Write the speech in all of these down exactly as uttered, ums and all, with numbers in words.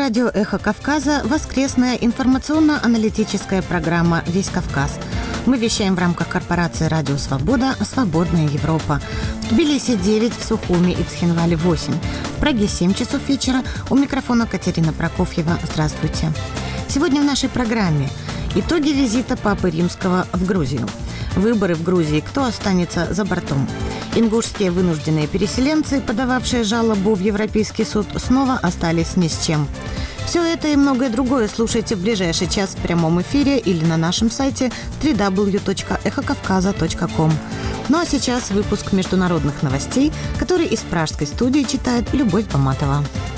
радио «Эхо Кавказа» воскресная информационно-аналитическая программа «Весь Кавказ». Мы вещаем в рамках корпорации «Радио Свобода» «Свободная Европа». В Тбилиси девять, в Сухуми и Цхинвале восемь. В Праге семь часов вечера. У микрофона Катерина Прокофьева. Здравствуйте. Сегодня в нашей программе итоги визита Папы Римского в Грузию. Выборы в Грузии. Кто останется за бортом? Ингушские вынужденные переселенцы, подававшие жалобу в Европейский суд, снова остались ни с чем. Все это и многое другое слушайте в ближайший час в прямом эфире или на нашем сайте дабл ю дабл ю дабл ю точка эхо кавказа точка ком. Ну а сейчас выпуск международных новостей, который из пражской студии читает Любовь Поматова.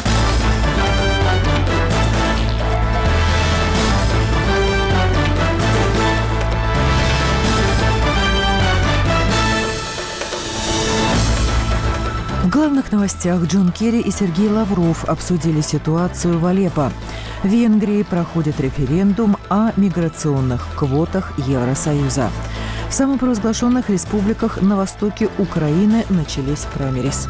В главных новостях Джон Керри и Сергей Лавров обсудили ситуацию в Алеппо. В Венгрии проходит референдум о миграционных квотах Евросоюза. В самопровозглашенных республиках на востоке Украины начались праймериз.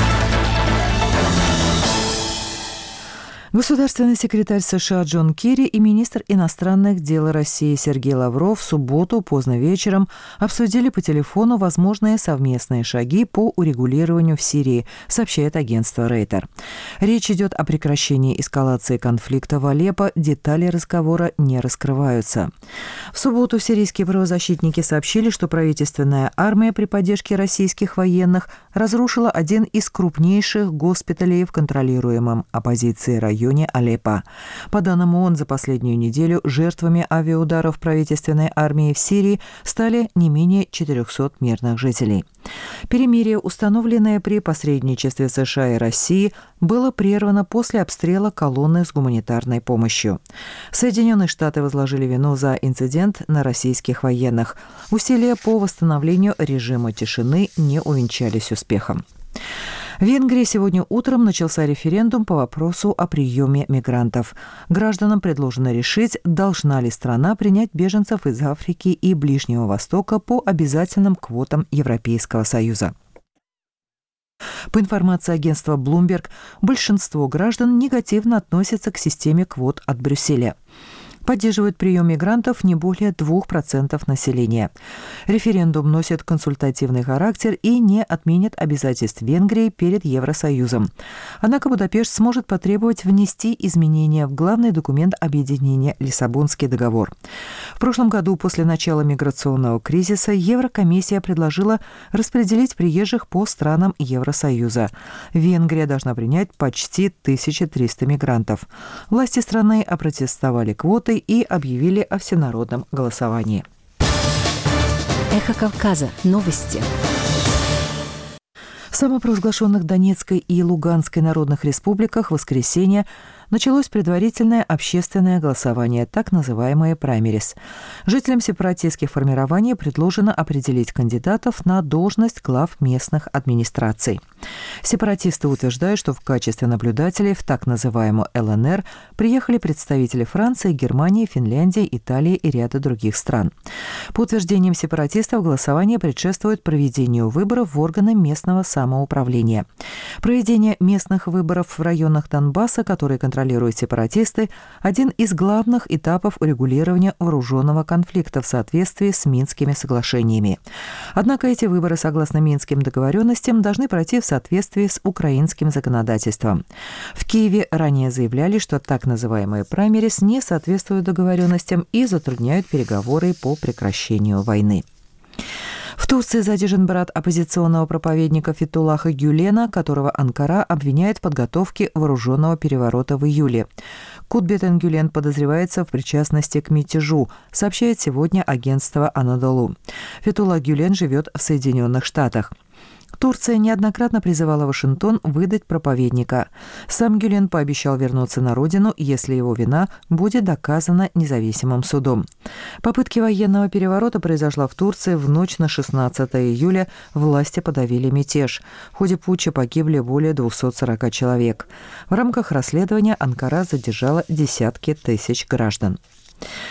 Государственный секретарь США Джон Керри и министр иностранных дел России Сергей Лавров в субботу поздно вечером обсудили по телефону возможные совместные шаги по урегулированию в Сирии, сообщает агентство Рейтер. Речь идет о прекращении эскалации конфликта в Алеппо, детали разговора не раскрываются. В субботу сирийские правозащитники сообщили, что правительственная армия при поддержке российских военных разрушила один из крупнейших госпиталей в контролируемом оппозицией районе районе Алеппо. По данным ООН, за последнюю неделю жертвами авиаударов правительственной армии в Сирии стали не менее четырехсот мирных жителей. Перемирие, установленное при посредничестве США и России, было прервано после обстрела колонны с гуманитарной помощью. Соединенные Штаты возложили вину за инцидент на российских военных. Усилия по восстановлению режима тишины не увенчались успехом. В Венгрии сегодня утром начался референдум по вопросу о приеме мигрантов. Гражданам предложено решить, должна ли страна принять беженцев из Африки и Ближнего Востока по обязательным квотам Европейского Союза. По информации агентства Bloomberg, большинство граждан негативно относятся к системе квот от Брюсселя. Поддерживают прием мигрантов не более двух процентов населения. Референдум носит консультативный характер и не отменит обязательств Венгрии перед Евросоюзом. Однако Будапешт сможет потребовать внести изменения в главный документ объединения Лиссабонский договор. В прошлом году, после начала миграционного кризиса, Еврокомиссия предложила распределить приезжих по странам Евросоюза. Венгрия должна принять почти тысячу триста мигрантов. Власти страны опротестовали квоты и объявили о всенародном голосовании. Эхо Кавказа. Новости. В самопровозглашенных Донецкой и Луганской народных республиках в воскресенье началось предварительное общественное голосование, так называемое праймериз. Жителям сепаратистских формирований предложено определить кандидатов на должность глав местных администраций. Сепаратисты утверждают, что в качестве наблюдателей в так называемую эл эн эр приехали представители Франции, Германии, Финляндии, Италии и ряда других стран. По утверждениям сепаратистов, голосование предшествует проведению выборов в органы местного самоуправления. Проведение местных выборов в районах Донбасса, которые контролируют контролируют сепаратисты, один из главных этапов урегулирования вооруженного конфликта в соответствии с Минскими соглашениями. Однако эти выборы, согласно Минским договоренностям, должны пройти в соответствии с украинским законодательством. В Киеве ранее заявляли, что так называемые праймериз не соответствуют договоренностям и затрудняют переговоры по прекращению войны. В Турции задержан брат оппозиционного проповедника Фетхуллаха Гюлена, которого Анкара обвиняет в подготовке вооруженного переворота в июле. Кутбетен Гюлен подозревается в причастности к мятежу, сообщает сегодня агентство Анадолу. Фетхуллах Гюлен живет в Соединенных Штатах. Турция неоднократно призывала Вашингтон выдать проповедника. Сам Гюлен пообещал вернуться на родину, если его вина будет доказана независимым судом. Попытки военного переворота произошла в Турции в ночь на шестнадцатое июля. Власти подавили мятеж. В ходе путча погибли более двухсот сорока человек. В рамках расследования Анкара задержала десятки тысяч граждан. С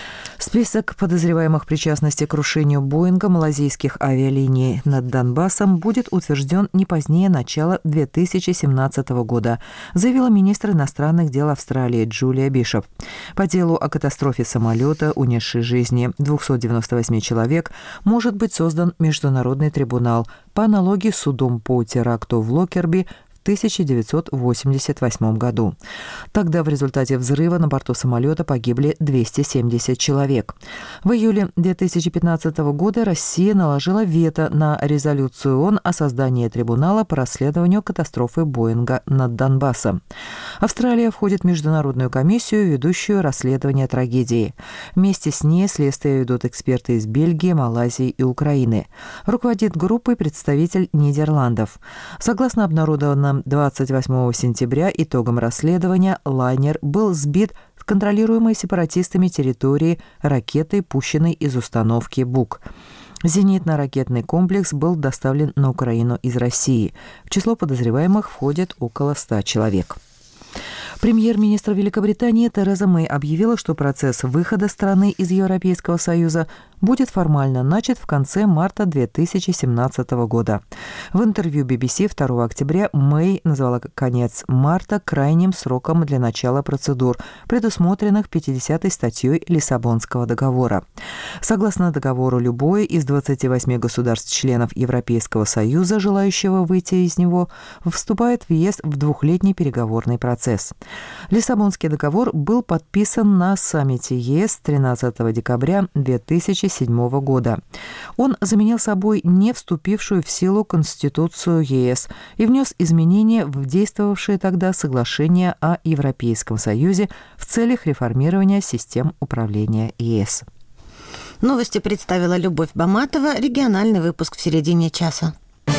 Список подозреваемых причастности к крушению Боинга малазийских авиалиний над Донбассом будет утвержден не позднее начала две тысячи семнадцатого года, заявила министр иностранных дел Австралии Джулия Бишоп. По делу о катастрофе самолета, унесшей жизни двухсот девяноста восьми человек, может быть создан международный трибунал по аналогии с судом по теракту в Локерби в тысяча девятьсот восемьдесят восьмом году. Тогда в результате взрыва на борту самолета погибли двести семьдесят человек. В июле две тысячи пятнадцатого года Россия наложила вето на резолюцию ООН о создании трибунала по расследованию катастрофы Боинга над Донбассом. Австралия входит в международную комиссию, ведущую расследование трагедии. Вместе с ней следствие ведут эксперты из Бельгии, Малайзии и Украины. Руководит группой представитель Нидерландов. Согласно обнародованным двадцать восьмого сентября итогам расследования, лайнер был сбит с контролируемой сепаратистами территории ракетой, пущенной из установки «Бук». Зенитно-ракетный комплекс был доставлен на Украину из России. В число подозреваемых входит около ста человек. Премьер-министр Великобритании Тереза Мэй объявила, что процесс выхода страны из Европейского Союза будет формально начат в конце марта две тысячи семнадцатого года. В интервью би би си второго октября Мэй назвала конец марта крайним сроком для начала процедур, предусмотренных пятидесятой статьей Лиссабонского договора. Согласно договору, любое из двадцати восьми государств-членов Европейского Союза, желающего выйти из него, вступает в ЕС в двухлетний переговорный процесс. Лиссабонский договор был подписан на саммите ЕС тринадцатого декабря две тысячи седьмого года. Он заменил собой не вступившую в силу Конституцию ЕС и внес изменения в действовавшие тогда соглашения о Европейском Союзе в целях реформирования систем управления ЕС. Новости представила Любовь Баматова. Региональный выпуск в середине часа.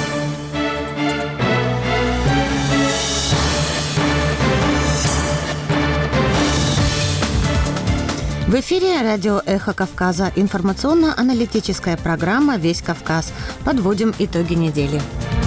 В эфире радио «Эхо Кавказа». Информационно-аналитическая программа «Весь Кавказ». Подводим итоги недели.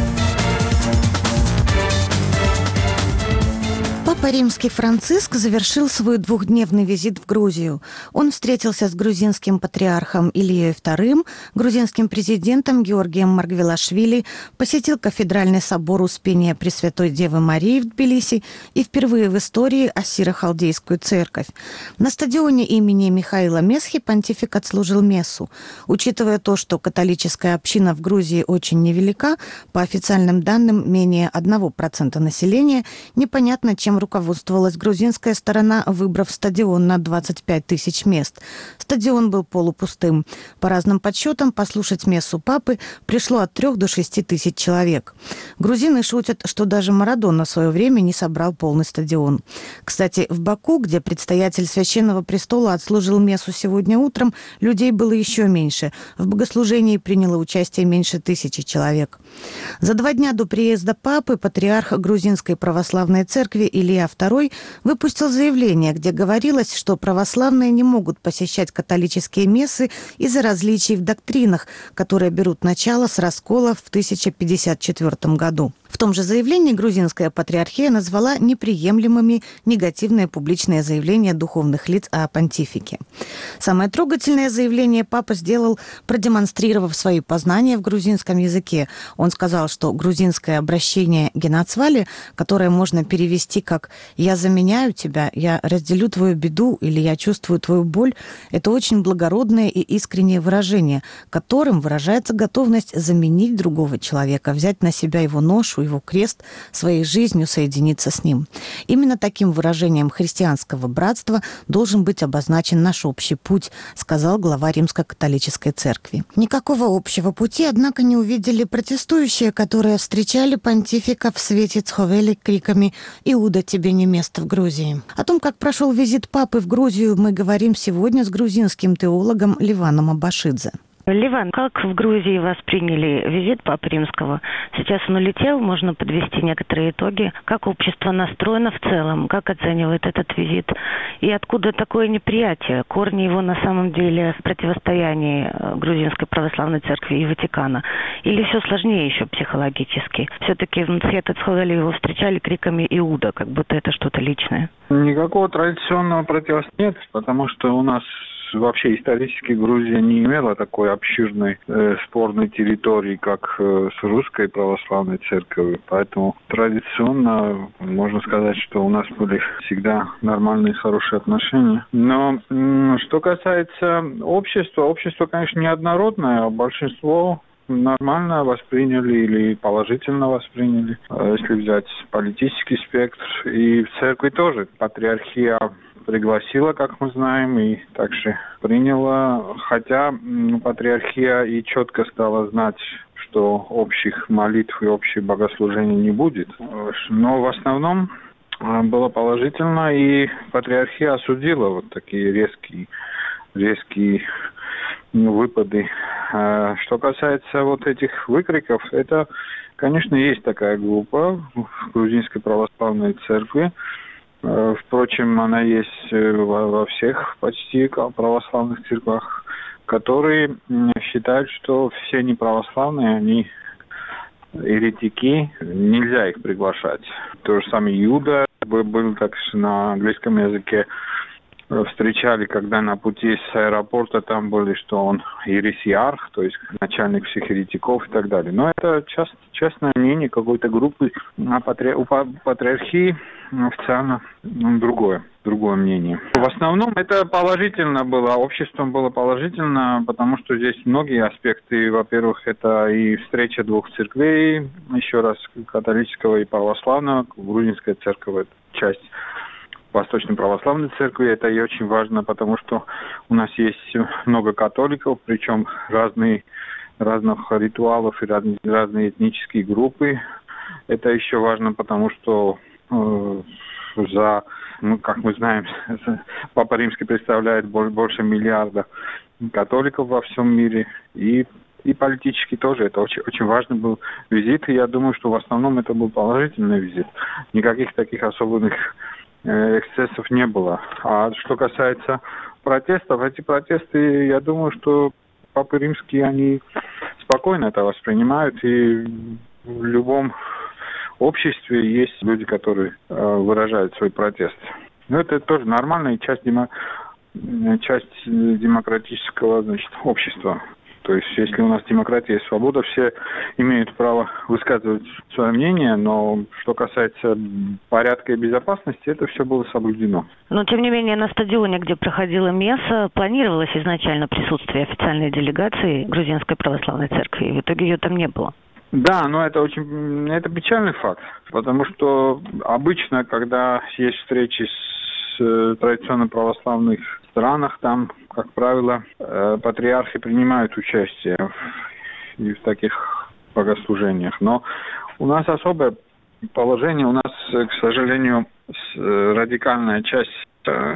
Папа Римский Франциск завершил свой двухдневный визит в Грузию. Он встретился с грузинским патриархом Ильей вторым, грузинским президентом Георгием Маргвелашвили, посетил кафедральный собор Успения Пресвятой Девы Марии в Тбилиси и впервые в истории Ассиро-Халдейскую церковь. На стадионе имени Михаила Месхи понтифик отслужил мессу. Учитывая то, что католическая община в Грузии очень невелика, по официальным данным менее одного процента населения, непонятно, чем руководствовалась грузинская сторона, выбрав стадион на двадцать пять тысяч мест. Стадион был полупустым. По разным подсчетам, послушать мессу папы пришло от трех до шести тысяч человек. Грузины шутят, что даже Марадона в свое время не собрал полный стадион. Кстати, в Баку, где предстоятель Священного престола отслужил мессу сегодня утром, людей было еще меньше. В богослужении приняло участие меньше тысячи человек. За два дня до приезда папы патриарх Грузинской православной церкви Илья второй выпустил заявление, где говорилось, что православные не могут посещать католические мессы из-за различий в доктринах, которые берут начало с раскола в тысяча пятьдесят четвёртом году. В том же заявлении грузинская патриархия назвала неприемлемыми негативные публичные заявления духовных лиц о понтифике. Самое трогательное заявление папа сделал, продемонстрировав свои познания в грузинском языке. Он сказал, что грузинское обращение «геноцвали», которое можно перевести как «я заменяю тебя», «я разделю твою беду» или «я чувствую твою боль», это очень благородное и искреннее выражение, которым выражается готовность заменить другого человека, взять на себя его ношу, его крест, своей жизнью соединиться с ним. Именно таким выражением христианского братства должен быть обозначен наш общий путь, сказал глава Римско-католической церкви. Никакого общего пути, однако, не увидели протестующие, которые встречали понтифика в свете Цховели криками «Иуда, тебе не место в Грузии». О том, как прошел визит папы в Грузию, мы говорим сегодня с грузинским теологом Ливаном Абашидзе. Ливан, как в Грузии восприняли визит Папы Римского? Сейчас он улетел, можно подвести некоторые итоги. Как общество настроено в целом? Как оценивает этот визит? И откуда такое неприятие? Корни его на самом деле в противостоянии Грузинской православной церкви и Ватикана? Или все сложнее еще психологически? Все-таки в Мцхета Цховели его встречали криками «Иуда», как будто это что-то личное. Никакого традиционного противостояния нет, потому что у нас вообще исторически Грузия не имела такой обширной э, спорной территории, как э, с русской православной церковью. Поэтому традиционно можно сказать, что у нас были всегда нормальные, хорошие отношения. Но м- что касается общества, общество, конечно, неоднородное, а большинство нормально восприняли или положительно восприняли, если взять политический спектр. И в церкви тоже патриархия пригласила, как мы знаем, и также приняла. Хотя патриархия и четко стала знать, что общих молитв и общих богослужений не будет. Но в основном было положительно, и патриархия осудила вот такие резкие, резкие выпады. Что касается вот этих выкриков, это, конечно, есть такая группа в Грузинской православной церкви. Впрочем, она есть во всех почти православных церквах, которые считают, что все неправославные, они еретики, нельзя их приглашать. То же самое Иуда был так на английском языке. Встречали, когда на пути с аэропорта там были, что он ересиарх, то есть начальник всех еретиков и так далее. Но это част, частное мнение какой-то группы, а патри... у патриархии официально ну, другое, другое мнение. В основном это положительно было, обществом было положительно, потому что здесь многие аспекты. Во-первых, это и встреча двух церквей, еще раз католического и православного, грузинская церковь, это часть Восточной православной церкви. Это и очень важно, потому что у нас есть много католиков, причем разные, разных ритуалов и разные, разные этнические группы. Это еще важно, потому что э, за, ну, как мы знаем, Папа Римский представляет больше миллиарда католиков во всем мире. И И политически тоже. Это очень, очень важный был визит. И я думаю, что в основном это был положительный визит. Никаких таких особенных эксцессов не было. А что касается протестов, эти протесты, я думаю, что Папы Римские, они спокойно это воспринимают, и в любом обществе есть люди, которые выражают свой протест. Но это тоже нормальная часть, демо... часть демократического, значит, общества. То есть, если у нас демократия и свобода, все имеют право высказывать свое мнение, но что касается порядка и безопасности, это все было соблюдено. Но, тем не менее, на стадионе, где проходила месса, планировалось изначально присутствие официальной делегации Грузинской православной церкви, и в итоге ее там не было. Да, но это очень это печальный факт, потому что обычно, когда есть встречи с традиционно православных странах, там, как правило, патриархи принимают участие в, в таких богослужениях. Но у нас особое положение, у нас, к сожалению, радикальная часть,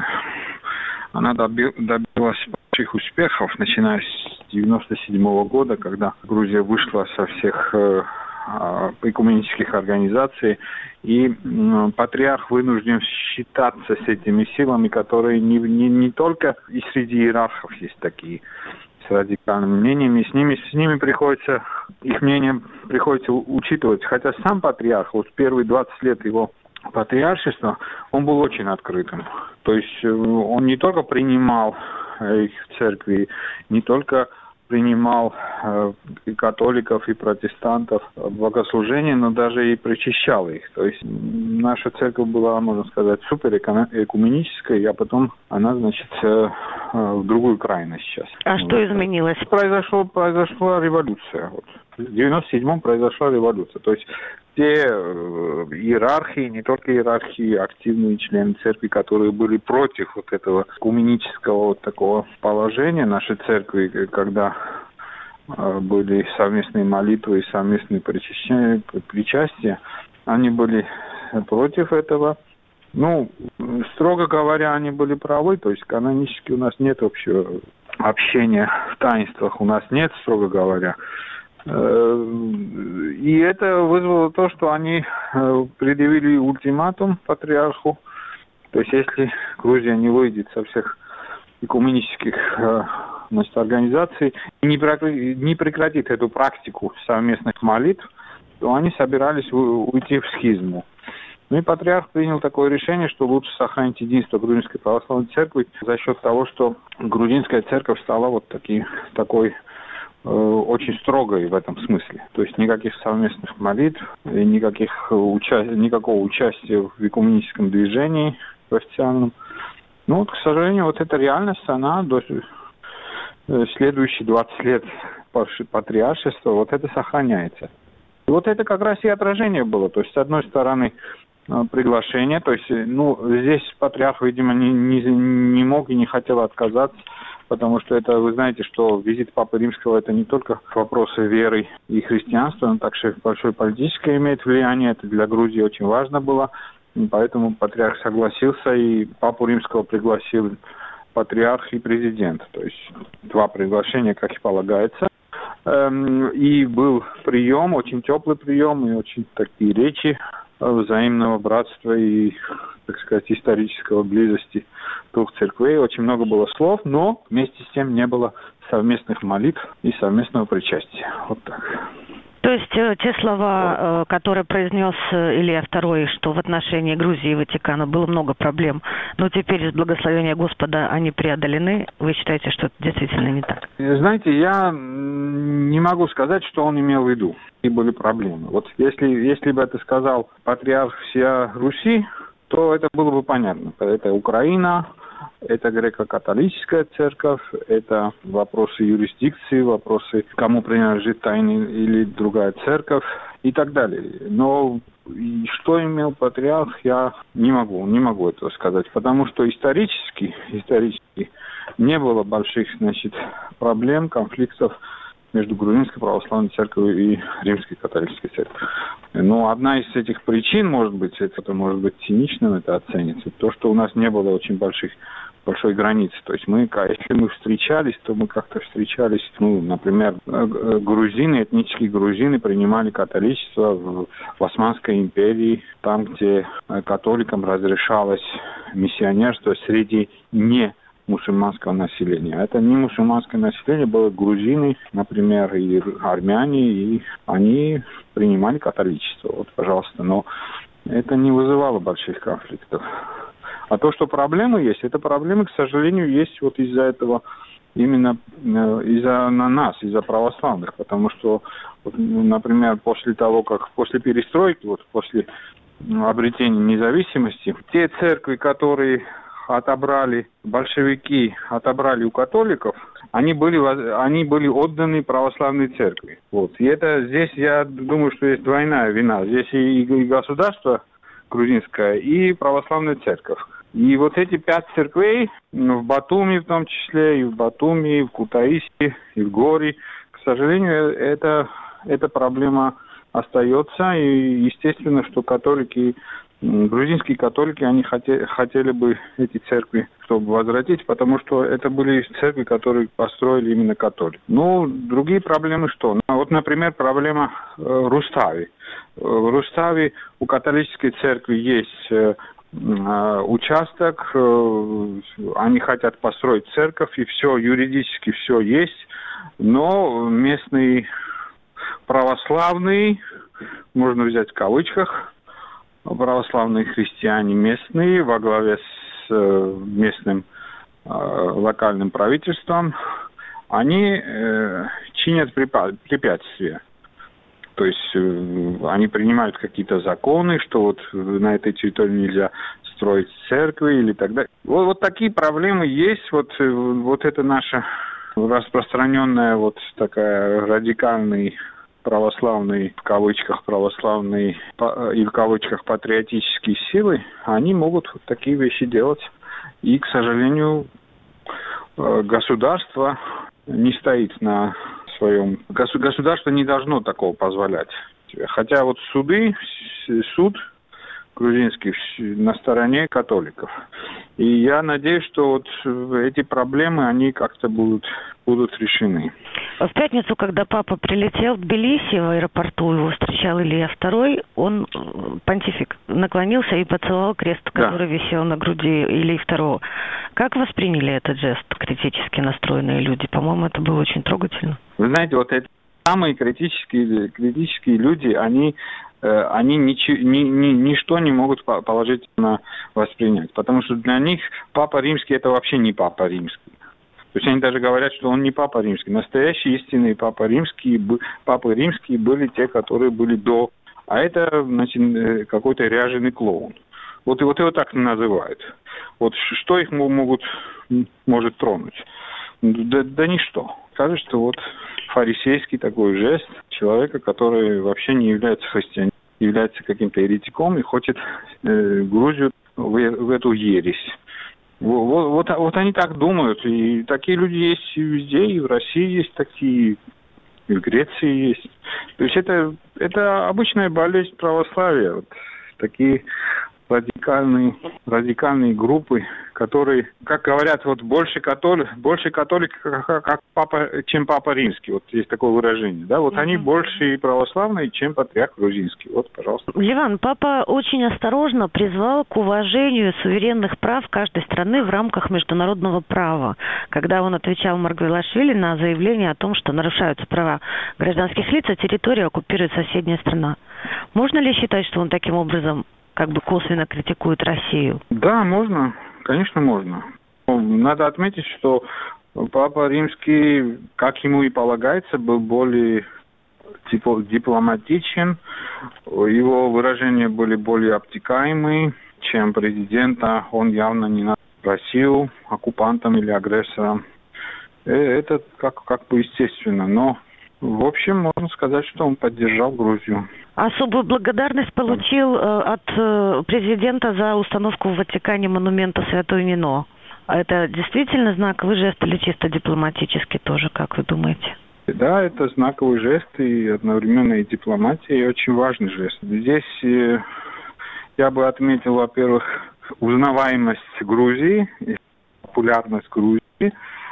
она добилась больших успехов, начиная с девяносто седьмого года, когда Грузия вышла со всех экуменических организаций, и э, патриарх вынужден считаться с этими силами, которые не, не, не только и среди иерархов есть такие с радикальными мнениями, с ними, с ними приходится, их мнение приходится учитывать. Хотя сам патриарх, вот первые двадцать лет его патриаршества, он был очень открытым. То есть э, он не только принимал их в церкви, не только принимал э, и католиков, и протестантов в богослужение, но даже и причащал их. То есть наша церковь была, можно сказать, супер экуменической, а потом она, значит, э, э, в другую крайность сейчас. А вот. Что изменилось? Произошло, произошла революция. Вот. В девяносто седьмом произошла революция. То есть те э, иерархии, не только иерархии, активные члены церкви, которые были против вот этого экуменического вот такого положения нашей церкви, когда э, были совместные молитвы и совместные причащения, причастия, они были против этого. Ну, строго говоря, они были правы, то есть канонически у нас нет общего общения в таинствах, у нас нет, строго говоря. И это вызвало то, что они предъявили ультиматум патриарху. То есть, если Грузия не выйдет со всех экуменических, значит, организаций и не прекратит эту практику совместных молитв, то они собирались уйти в схизму. Ну и патриарх принял такое решение, что лучше сохранить единство Грузинской православной церкви за счет того, что грузинская церковь стала вот таки, такой э, очень строгой в этом смысле. То есть никаких совместных молитв, никаких уча... никакого участия в экуменическом движении в официальном. Ну вот, к сожалению, вот эта реальность, она до следующие двадцать лет патриаршества, вот это сохраняется. И вот это как раз и отражение было. То есть, с одной стороны, приглашение, то есть, ну, здесь патриарх, видимо, не, не, не мог и не хотел отказаться, потому что это, вы знаете, что визит Папы Римского — это не только вопросы веры и христианства, но также большое политическое имеет влияние, это для Грузии очень важно было, и поэтому патриарх согласился, и Папу Римского пригласил патриарх и президент, то есть два приглашения, как и полагается. И был прием, очень теплый прием, и очень такие речи взаимного братства и, так сказать, исторического близости двух церквей. Очень много было слов, но вместе с тем не было совместных молитв и совместного причастия. Вот так. То есть те слова, которые произнес Илья Второй, что в отношении Грузии и Ватикана было много проблем, но теперь с благословения Господа они преодолены, вы считаете, что это действительно не так? Знаете, я не могу сказать, что он имел в виду. И были проблемы. Вот если, если бы это сказал патриарх всея Руси, то это было бы понятно. Это Украина, это греко-католическая церковь, это вопросы юрисдикции, вопросы, кому принадлежит та или другая церковь и так далее. Но что имел патриарх, я не могу, не могу этого сказать, потому что исторически, исторически не было больших, значит, проблем, конфликтов между Грузинской православной церковью и Римской католической церковью. Но одна из этих причин, может быть, это может быть циничным, это оценится, то, что у нас не было очень больших большой границы. То есть мы, если мы встречались, то мы как-то встречались, ну, например, грузины, этнические грузины принимали католичество в Османской империи, там, где католикам разрешалось миссионерство среди не мусульманского населения. Это не мусульманское население, было грузины, например, и армяне, и они принимали католичество. Вот, пожалуйста. Но это не вызывало больших конфликтов. А то, что проблемы есть, это проблемы, к сожалению, есть вот из-за этого, именно из-за на нас, из-за православных. Потому что, вот, например, после того, как после перестройки, вот после обретения независимости, те церкви, которые отобрали большевики, отобрали у католиков, они были, они были отданы православной церкви. Вот. И это здесь, я думаю, что есть двойная вина. Здесь и, и государство грузинское, и православная церковь. И вот эти пять церквей, в Батуми в том числе, и в Батуми, и в Кутаиси, и в Гори, к сожалению, это, эта проблема остается. И естественно, что католики, грузинские католики, они хотели, хотели бы эти церкви, чтобы возвратить, потому что это были церкви, которые построили именно католики. Ну, другие проблемы что? Ну, вот, например, проблема э, Рустави. В Рустави у католической церкви есть э, участок, они хотят построить церковь, и все, юридически все есть, но местный православный, можно взять в кавычках, православные христиане местные во главе с местным локальным правительством, они чинят препятствия. То есть э, они принимают какие-то законы, что вот на этой территории нельзя строить церкви или так далее. Вот, вот такие проблемы есть. Вот, вот это наша распространенная вот такая радикальный православный, в кавычках православный и в кавычках патриотические силы, они могут вот такие вещи делать. И, к сожалению, государство не стоит на своем. Государство не должно такого позволять. Хотя вот суды, суд грузинский на стороне католиков. И я надеюсь, что вот эти проблемы, они как-то будут, будут решены. В пятницу, когда папа прилетел в Тбилиси, в аэропорту его встречал Илья Второй, он, понтифик, наклонился и поцеловал крест, который да. висел на груди Ильи Второго. Как восприняли этот жест критически настроенные люди? По-моему, это было очень трогательно. Вы знаете, вот это самые критические, критические люди, они, они ничего, ни, ни, ничто не могут положительно воспринять. Потому что для них Папа Римский – это вообще не Папа Римский. То есть они даже говорят, что он не Папа Римский. Настоящие истинные Папа Римские, Папы Римские были те, которые были до. А это, значит, какой-то ряженый клоун. Вот, вот его так называют. Вот что их могут, может тронуть? Да, да ничто. Кажется, что вот фарисейский такой жест человека, который вообще не является христианином, является каким-то еретиком и хочет э, Грузию в, в эту ересь. Вот, вот, вот они так думают. И такие люди есть и везде, и в России есть такие, и в Греции есть. То есть это, это обычная болезнь православия. Вот такие радикальные, радикальные группы, которые, как говорят, вот больше католик, больше католик, как, как папа, чем Папа Римский. Вот есть такое выражение, да? Вот mm-hmm. они больше православные, чем патриарх грузинский. Вот, пожалуйста. Ливан, папа очень осторожно призвал к уважению суверенных прав каждой страны в рамках международного права, когда он отвечал Маргвелашвили на заявление о том, что нарушаются права гражданских лиц, а территорию оккупирует соседняя страна. Можно ли считать, что он таким образом как бы косвенно критикует Россию? Да, можно. Конечно, можно. Надо отметить, что Папа Римский, как ему и полагается, был более типа, дипломатичен. Его выражения были более обтекаемые, чем президента. Он явно не называл Россию оккупантом или агрессором. Это как, как бы естественно. Но, в общем, можно сказать, что он поддержал Грузию. Особую благодарность получил э, от э, президента за установку в Ватикане монумента Святой Нино. Это действительно знаковый жест или чисто дипломатический тоже, как вы думаете? Да, это знаковый жест и одновременно и дипломатия, и очень важный жест. Здесь э, я бы отметил, во-первых, узнаваемость Грузии, популярность Грузии,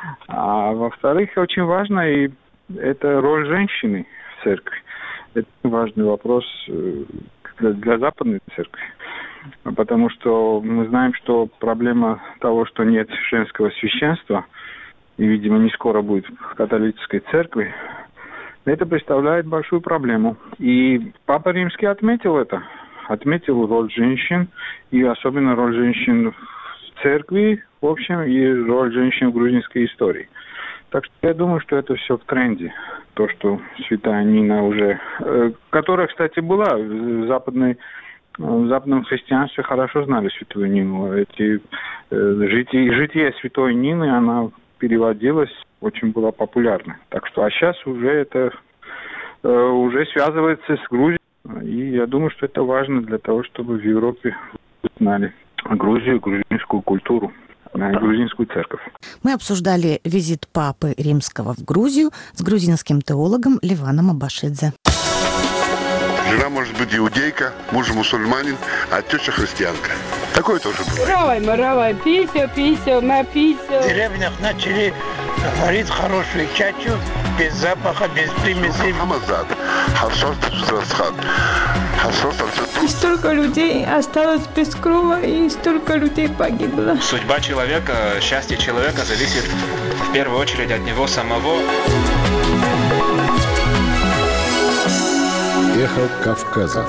а во-вторых, очень важно и это роль женщины в церкви. Это важный вопрос для, для Западной церкви, потому что мы знаем, что проблема того, что нет женского священства, и, видимо, не скоро будет в католической церкви, это представляет большую проблему. И Папа Римский отметил это, отметил роль женщин, и особенно роль женщин в церкви, в общем, и роль женщин в грузинской истории. Так что я думаю, что это все в тренде. То, что Святая Нина уже... Э, которая, кстати, была в, западной, в западном христианстве, хорошо знали Святую Нину. Эти, э, житие, житие Святой Нины, она переводилась, очень была популярна. Так что, а сейчас уже это э, уже связывается с Грузией. И я думаю, что это важно для того, чтобы в Европе знали Грузию, грузинскую культуру. На грузинскую церковь. Мы обсуждали визит Папы Римского в Грузию с грузинским теологом Ливаном Абашидзе. Жена может быть иудейка, муж мусульманин, а теща христианка. Такое тоже бывает. Равай, маравай, писю, писю, ма писю. В деревнях начали варить хорошую чачу, без запаха, без примесей. Хамазад, хавсос расхат. И столько людей осталось без крова, и столько людей погибло. Судьба человека, счастье человека зависит в первую очередь от него самого. Эхо Кавказа.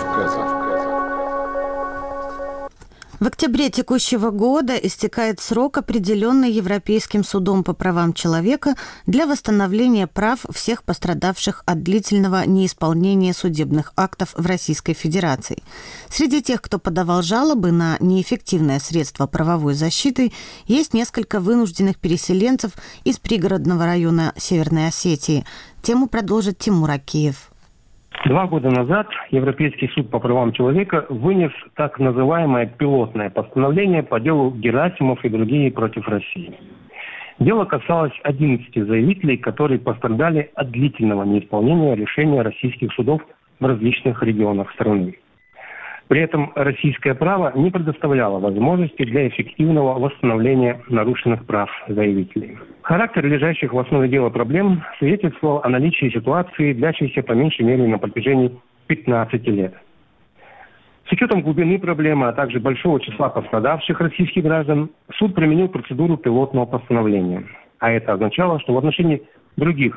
В октябре текущего года истекает срок, определенный Европейским судом по правам человека для восстановления прав всех пострадавших от длительного неисполнения судебных актов в Российской Федерации. Среди тех, кто подавал жалобы на неэффективное средство правовой защиты, есть несколько вынужденных переселенцев из пригородного района Северной Осетии. Тему продолжит Тимур Акиев. Два года назад Европейский суд по правам человека вынес так называемое пилотное постановление по делу Герасимов и другие против России. Дело касалось одиннадцати заявителей, которые пострадали от длительного неисполнения решения российских судов в различных регионах страны. При этом российское право не предоставляло возможности для эффективного восстановления нарушенных прав заявителей. Характер лежащих в основе дела проблем свидетельствовал о наличии ситуации, длящейся по меньшей мере на протяжении пятнадцати лет. С учетом глубины проблемы, а также большого числа пострадавших российских граждан, суд применил процедуру пилотного постановления. А это означало, что в отношении других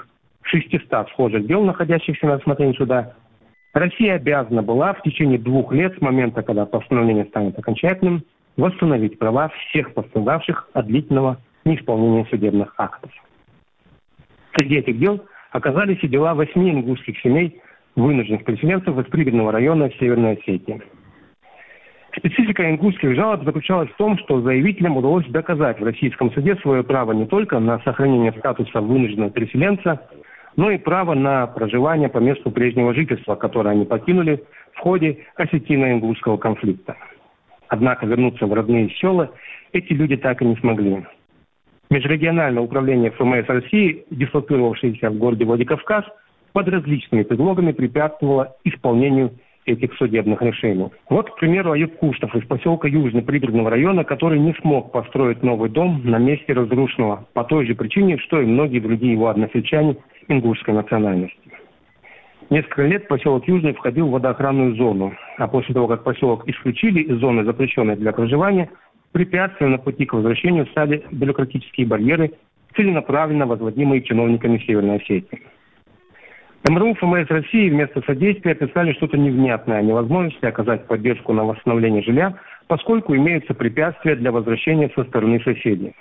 шестисот схожих дел, находящихся на рассмотрении суда, Россия обязана была в течение двух лет с момента, когда постановление станет окончательным, восстановить права всех пострадавших от длительного неисполнения судебных актов. Среди этих дел оказались и дела восьми ингушских семей, вынужденных переселенцев из пригородного района Северной Осетии. Специфика ингушских жалоб заключалась в том, что заявителям удалось доказать в российском суде свое право не только на сохранение статуса вынужденного переселенца, но и право на проживание по месту прежнего жительства, которое они покинули в ходе осетино-ингушского конфликта. Однако вернуться в родные села эти люди так и не смогли. Межрегиональное управление эф эм эс России, дислоцировавшееся в городе Владикавказ, под различными предлогами препятствовало исполнению этих судебных решений. Вот, к примеру, Аюб Куштов из поселка Южный пригородного района, который не смог построить новый дом на месте разрушенного по той же причине, что и многие другие его односельчане ингушской национальности. Несколько лет поселок Южный входил в водоохранную зону, а после того, как поселок исключили из зоны, запрещенной для проживания, препятствия на пути к возвращению стали бюрократические барьеры, целенаправленно возводимые чиновниками Северной Осетии. эм эр у эф эм эс России вместо содействия описали что-то невнятное о невозможности оказать поддержку на восстановление жилья, поскольку имеются препятствия для возвращения со стороны соседей.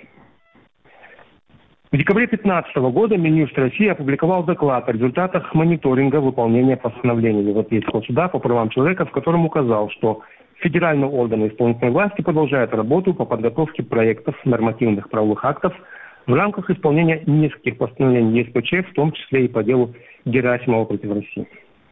В декабре две тысячи пятнадцатого года Минюст России опубликовал доклад о результатах мониторинга выполнения постановления Европейского суда по правам человека, в котором указал, что федеральные органы исполнительной власти продолжают работу по подготовке проектов нормативных правовых актов в рамках исполнения нескольких постановлений е эс пэ че, в том числе и по делу Герасимова против России.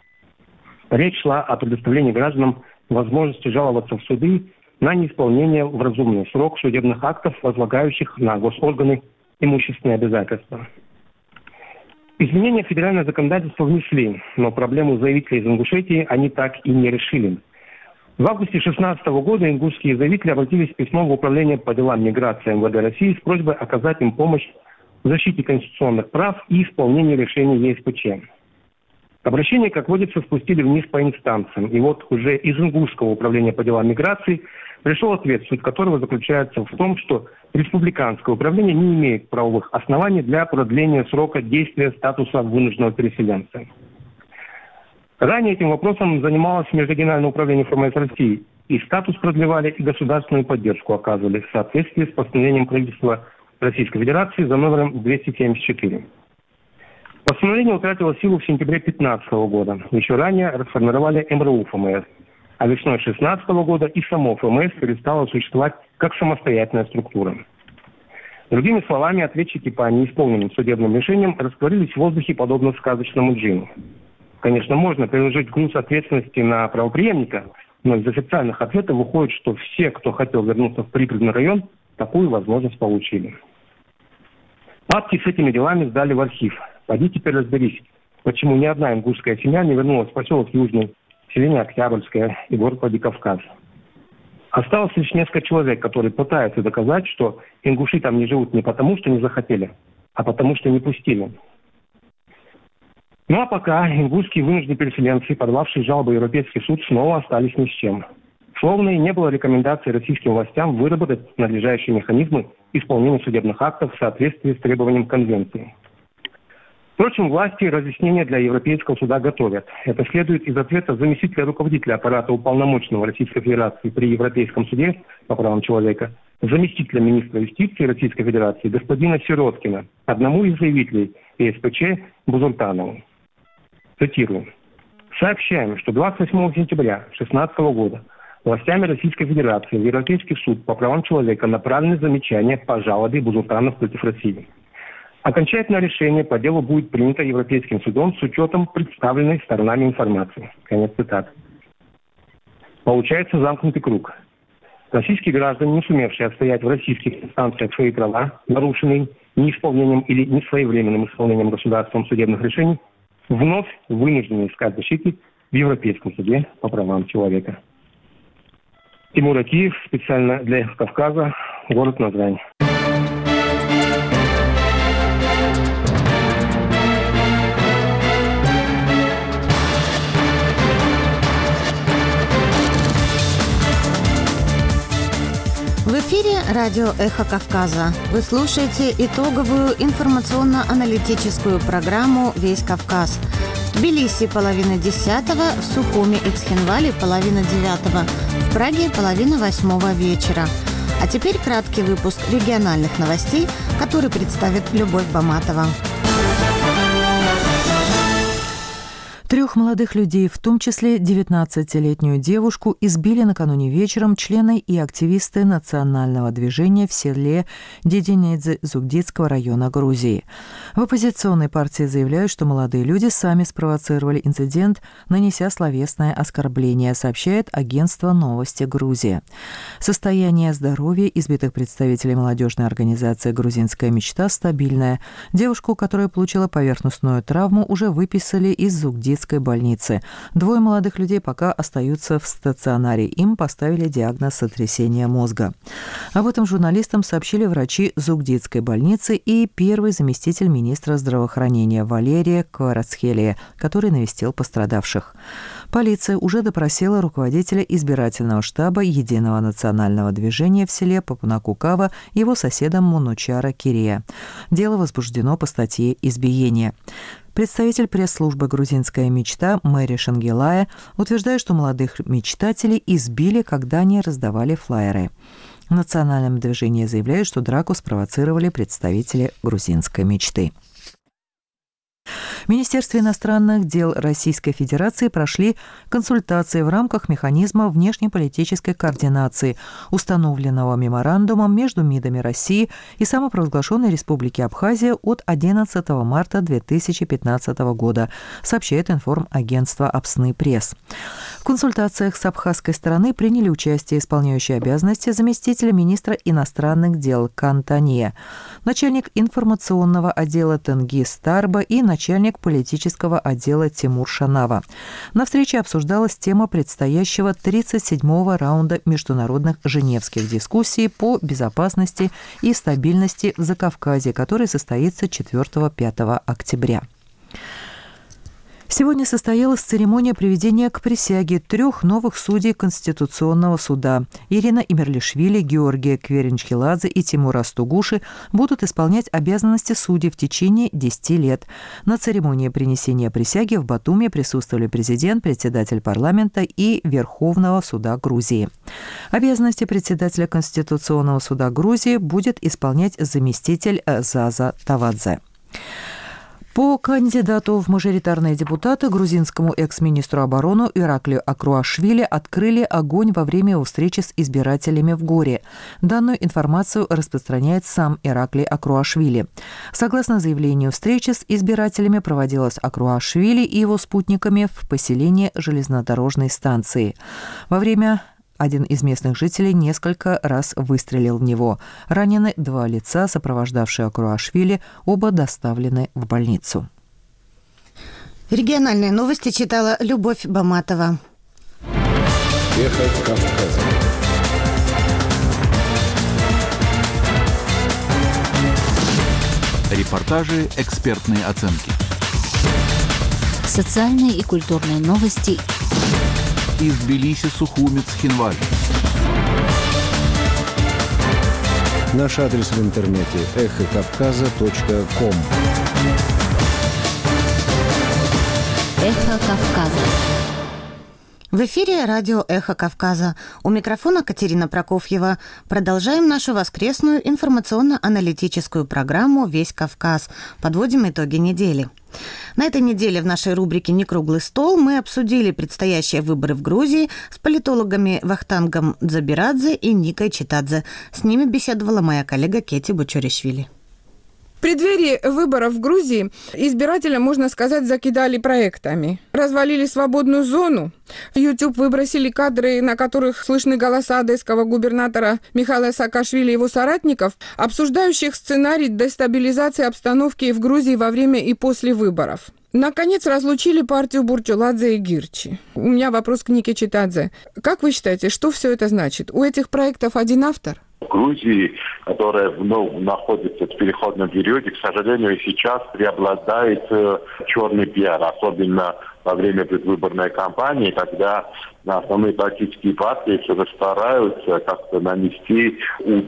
Речь шла о предоставлении гражданам возможности жаловаться в суды на неисполнение в разумный срок судебных актов, возлагающих на госорганы имущественные обязательства. Изменения в федеральное законодательство внесли, но проблему заявителей из Ингушетии они так и не решили. В августе две тысячи шестнадцатого года ингушские заявители обратились с письмом в Управление по делам миграции эм вэ дэ России с просьбой оказать им помощь в защите конституционных прав и исполнении решений е эс пэ че. Обращение, как водится, спустили вниз по инстанциям. И вот уже из Ингушского управления по делам миграции пришел ответ, суть которого заключается в том, что республиканское управление не имеет правовых оснований для продления срока действия статуса вынужденного переселенца. Ранее этим вопросом занималось Межрегиональное управление эф эм эс России. И статус продлевали, и государственную поддержку оказывали в соответствии с постановлением правительства Российской Федерации за номером двести семьдесят четыре. Постановление утратило силу в сентябре две тысячи пятнадцатого года. Еще ранее расформировали эм эр у эф эм эс. А весной две тысячи шестнадцатого года и само эф эм эс перестало существовать как самостоятельная структура. Другими словами, ответчики по неисполненным судебным решениям растворились в воздухе подобно сказочному джину. Конечно, можно переложить груз ответственности на правопреемника, но из официальных ответов выходит, что все, кто хотел вернуться в пригородный район, такую возможность получили. Папки с этими делами сдали в архив. Пойди теперь разберись, почему ни одна ингушская семья не вернулась в поселок Южный, селение Октябрьское и город Владикавказ. Осталось лишь несколько человек, которые пытаются доказать, что ингуши там не живут не потому, что не захотели, а потому, что не пустили. Ну а пока ингушские вынужденные переселенцы, подававшие жалобы в Европейский суд, снова остались ни с чем. Словно и не было рекомендаций российским властям выработать надлежащие механизмы исполнения судебных актов в соответствии с требованием Конвенции. Впрочем, власти разъяснения для Европейского суда готовят. Это следует из ответа заместителя руководителя аппарата уполномоченного Российской Федерации при Европейском суде по правам человека, заместителя министра юстиции Российской Федерации господина Сироткина, одному из заявителей е эс пэ че Бузултанову. Цитирую. Сообщаем, что двадцать восьмого сентября две тысячи шестнадцатого года властями Российской Федерации в Европейский суд по правам человека направлены замечания по жалобе Бузултанов против России. Окончательное решение по делу будет принято Европейским судом с учетом представленной сторонами информации. Конец цитаты. Получается замкнутый круг. Российские граждане, не сумевшие отстоять в российских инстанциях свои права, нарушенные неисполнением или несвоевременным исполнением государством судебных решений, вновь вынуждены искать защиты в Европейском суде по правам человека. Тимур Акиев, специально для Кавказа, город Назрань. В эфире радио «Эхо Кавказа». Вы слушаете итоговую информационно-аналитическую программу «Весь Кавказ». В Тбилиси половина десятого, в Сухуми и Цхинвале половина девятого, в Праге половина восьмого вечера. А теперь краткий выпуск региональных новостей, который представит Любовь Баматова. Трех молодых людей, в том числе девятнадцатилетнюю девушку, избили накануне вечером члены и активисты национального движения в селе Деденедзе Зугдитского района Грузии. В оппозиционной партии заявляют, что молодые люди сами спровоцировали инцидент, нанеся словесное оскорбление, сообщает агентство «Новости Грузия». Состояние здоровья избитых представителей молодежной организации «Грузинская мечта» стабильное. Девушку, которая получила поверхностную травму, уже выписали из Зугдитского больницы. Двое молодых людей пока остаются в стационаре. Им поставили диагноз сотрясения мозга. Об этом журналистам сообщили врачи Зугдитской больницы и первый заместитель министра здравоохранения Валерия Кварацхелия, который навестил пострадавших. Полиция уже допросила руководителя избирательного штаба Единого национального движения в селе Папунакукава, его соседа Мунучара Кирия. Дело возбуждено по статье «Избиение». Представитель пресс-службы «Грузинская мечта» Мэри Шангелая утверждает, что молодых мечтателей избили, когда они раздавали флаеры. В национальном движении заявляют, что драку спровоцировали представители «Грузинской мечты». В Министерстве иностранных дел Российской Федерации прошли консультации в рамках механизма внешнеполитической координации, установленного меморандумом между МИДами России и самопровозглашенной Республики Абхазия от одиннадцатого марта две тысячи пятнадцатого года, сообщает информагентство «Апсны Пресс». В консультациях с абхазской стороны приняли участие исполняющий обязанности заместителя министра иностранных дел Кантания, начальник информационного отдела Тенгиз Тарба и начальник политического отдела Тимур Шанава. На встрече обсуждалась тема предстоящего тридцать седьмого раунда международных женевских дискуссий по безопасности и стабильности в Закавказье, который состоится четвёртого-пятого октября. Сегодня состоялась церемония приведения к присяге трех новых судей Конституционного суда. Ирина Имерлишвили, Георгия Кверинчхеладзе и Тимур Астугуши будут исполнять обязанности судей в течение десяти лет. На церемонии принесения присяги в Батуми присутствовали президент, председатель парламента и Верховного суда Грузии. Обязанности председателя Конституционного суда Грузии будет исполнять заместитель Заза Тавадзе. По кандидату в мажоритарные депутаты грузинскому экс-министру обороны Ираклию Акруашвили открыли огонь во время его встречи с избирателями в Горе. Данную информацию распространяет сам Ираклий Акруашвили. Согласно заявлению, встреча с избирателями проводилась Акруашвили и его спутниками в поселении железнодорожной станции. Во время Один из местных жителей несколько раз выстрелил в него. Ранены два лица, сопровождавшие Акруашвили, оба доставлены в больницу. Региональные новости читала Любовь Баматова. Эхо Кавказа. Репортажи, экспертные оценки. Социальные и культурные новости. Из Тбилиси, Сухуми, Цхинваль. Наш адрес в интернете эхо кавказа точка ком. Эхо Кавказа. В эфире радио «Эхо Кавказа». У микрофона Катерина Прокофьева. Продолжаем нашу воскресную информационно-аналитическую программу «Весь Кавказ». Подводим итоги недели. На этой неделе в нашей рубрике «Некруглый стол» мы обсудили предстоящие выборы в Грузии с политологами Вахтангом Дзабирадзе и Никой Читадзе. С ними беседовала моя коллега Кети Бучоришвили. В преддверии выборов в Грузии избирателя, можно сказать, закидали проектами. Развалили свободную зону. В YouTube выбросили кадры, на которых слышны голоса одесского губернатора Михаила Саакашвили и его соратников, обсуждающих сценарий дестабилизации обстановки в Грузии во время и после выборов. Наконец, разлучили партию Бурчуладзе и Гирчи. У меня вопрос к Нике Читадзе. Как вы считаете, что все это значит? У этих проектов один автор? В Грузии, которая вновь находится в в переходном периоде, к сожалению, сейчас преобладает черный пиар, особенно во время предвыборной кампании, когда основные политические партии все же стараются как-то нанести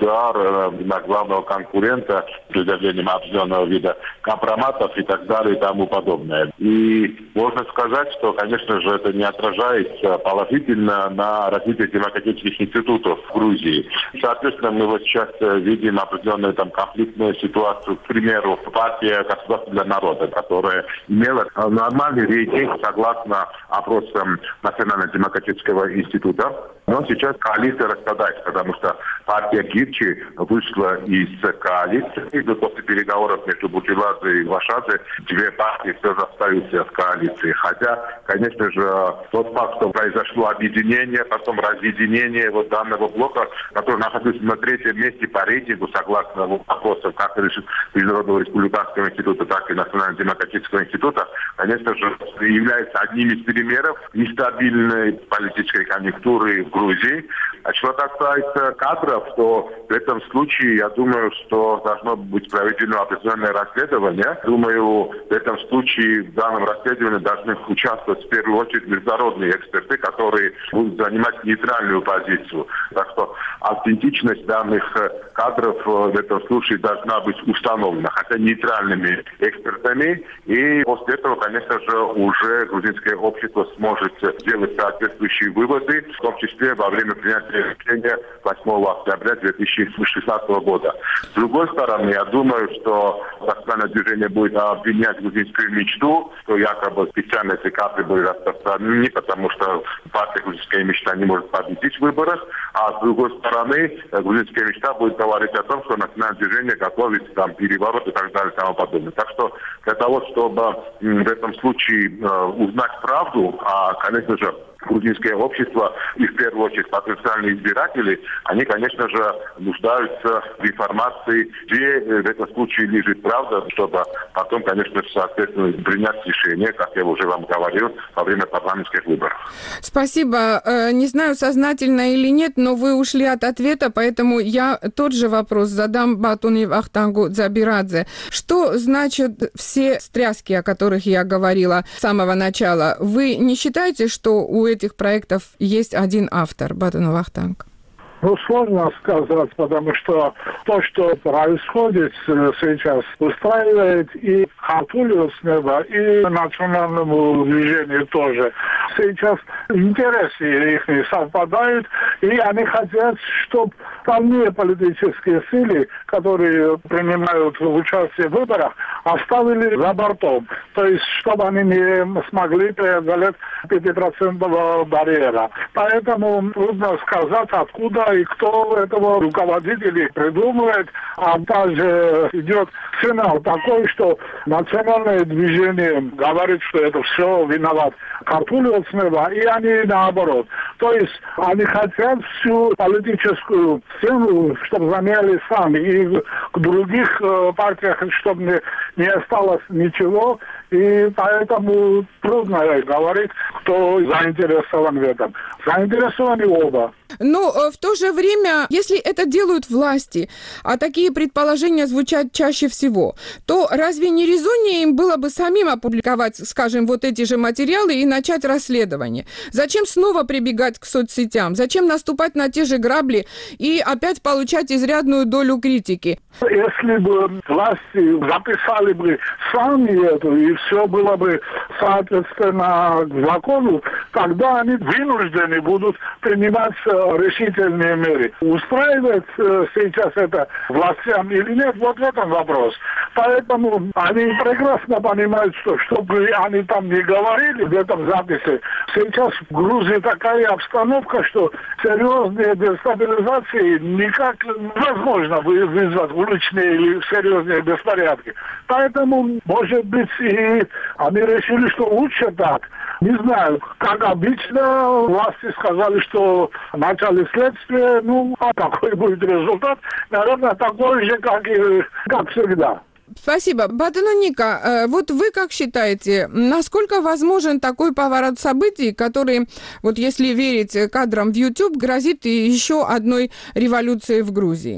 удар на главного конкурента с предъявлением определенного вида компроматов и так далее и тому подобное. И можно сказать, что, конечно же, это не отражается положительно на развитие демократических институтов в Грузии. Соответственно, мы вот сейчас видим определенную там конфликтную ситуацию. К примеру, партия «Государство для народа», которая имела нормальный рейтинг согласно опросам Национально-демократического института. Но сейчас коалиция распадается, потому что партия Гирчи вышла из коалиции. После переговоров между Бутиладзе и Вашадзе две партии все же остаются в коалиции. Хотя, конечно же, тот факт, что произошло объединение, потом разъединение вот данного блока, который находится на третьем месте по рейтингу, согласно опросам как Международного республиканского института, так и Национально-демократического института, конечно же, является одним из примеров нестабильной политической конъюнктуры в Грузии. А что касается кадров, то в этом случае, я думаю, что должно быть проведено определенное расследование. Думаю, в этом случае в данном расследовании должны участвовать в первую очередь международные эксперты, которые будут занимать нейтральную позицию. Так что аутентичность данных кадров в этом случае должна быть установлена, хотя нейтральными экспертами. И после этого, конечно же, уже грузинское общество сможет делать соответствующие выводы, в том числе во время принятия решения восьмого октября две тысячи шестнадцатого года. С другой стороны, я думаю, что национальное движение будет обвинять грузинскую мечту, что якобы специально эти кадры были распространены, потому что партия «Грузинская мечта» не может победить в выборах, а с другой стороны, грузинская мечта будет говорить о том, что национальное движение готовит там переворот и так далее и тому подобное. Так что для того, чтобы в этом случае узнать правду, а, конечно же, грузинское общество и в первую очередь потенциальные избиратели, они, конечно же, нуждаются в информации, где в этом случае лежит правда, чтобы потом, конечно, соответственно, принять решение, как я уже вам говорил, во время парламентских выборов. Спасибо. Не знаю, сознательно или нет, но вы ушли от ответа, поэтому я тот же вопрос задам Батуне Вахтангу Дзабирадзе. Что значит все стряски, о которых я говорила с самого начала? Вы не считаете, что у этих проектов есть один автор, Батун Вахтанг? Ну, сложно сказать, потому что то, что происходит сейчас, устраивает и Хартулиус неба, и национальному движению тоже. Сейчас интересы их совпадают, и они хотят, чтобы остальные политические силы, которые принимают участие в выборах, оставили за бортом. То есть, чтобы они не смогли преодолеть пятипроцентного барьера. Поэтому трудно сказать, откуда и кто этого руководителей придумывает, а также идет сигнал такой, что национальное движение говорит, что это все виноват Картулиус неба, и они наоборот. То есть они хотят всю политическую сцену, чтобы заняли сами, и в других партиях, чтобы не, не осталось ничего, и поэтому трудно говорить, кто заинтересован в этом. Заинтересованы оба. Но в то же время, если это делают власти, а такие предположения звучат чаще всего, то разве не резоннее им было бы самим опубликовать, скажем, вот эти же материалы и начать расследование? Зачем снова прибегать к соцсетям? Зачем наступать на те же грабли и опять получать изрядную долю критики? Если бы власти записали бы сами это, и все было бы соответственно закону, тогда они вынуждены будут принимать решительные меры. Устраивает сейчас это властям или нет, вот в этом вопрос. Поэтому они прекрасно понимают, что чтобы они там не говорили в этом записи, сейчас в Грузии такая обстановка, что серьезные дестабилизации никак невозможно вызвать уличные или серьезные беспорядки. Поэтому, может быть, и они решили, что лучше так. Не знаю, как обычно, власти сказали, что начали следствие, ну, а какой будет результат? Наверное, такой же, как и как всегда. Спасибо. Батунуника, вот вы как считаете, насколько возможен такой поворот событий, который, вот если верить кадрам в YouTube, грозит еще одной революцией в Грузии?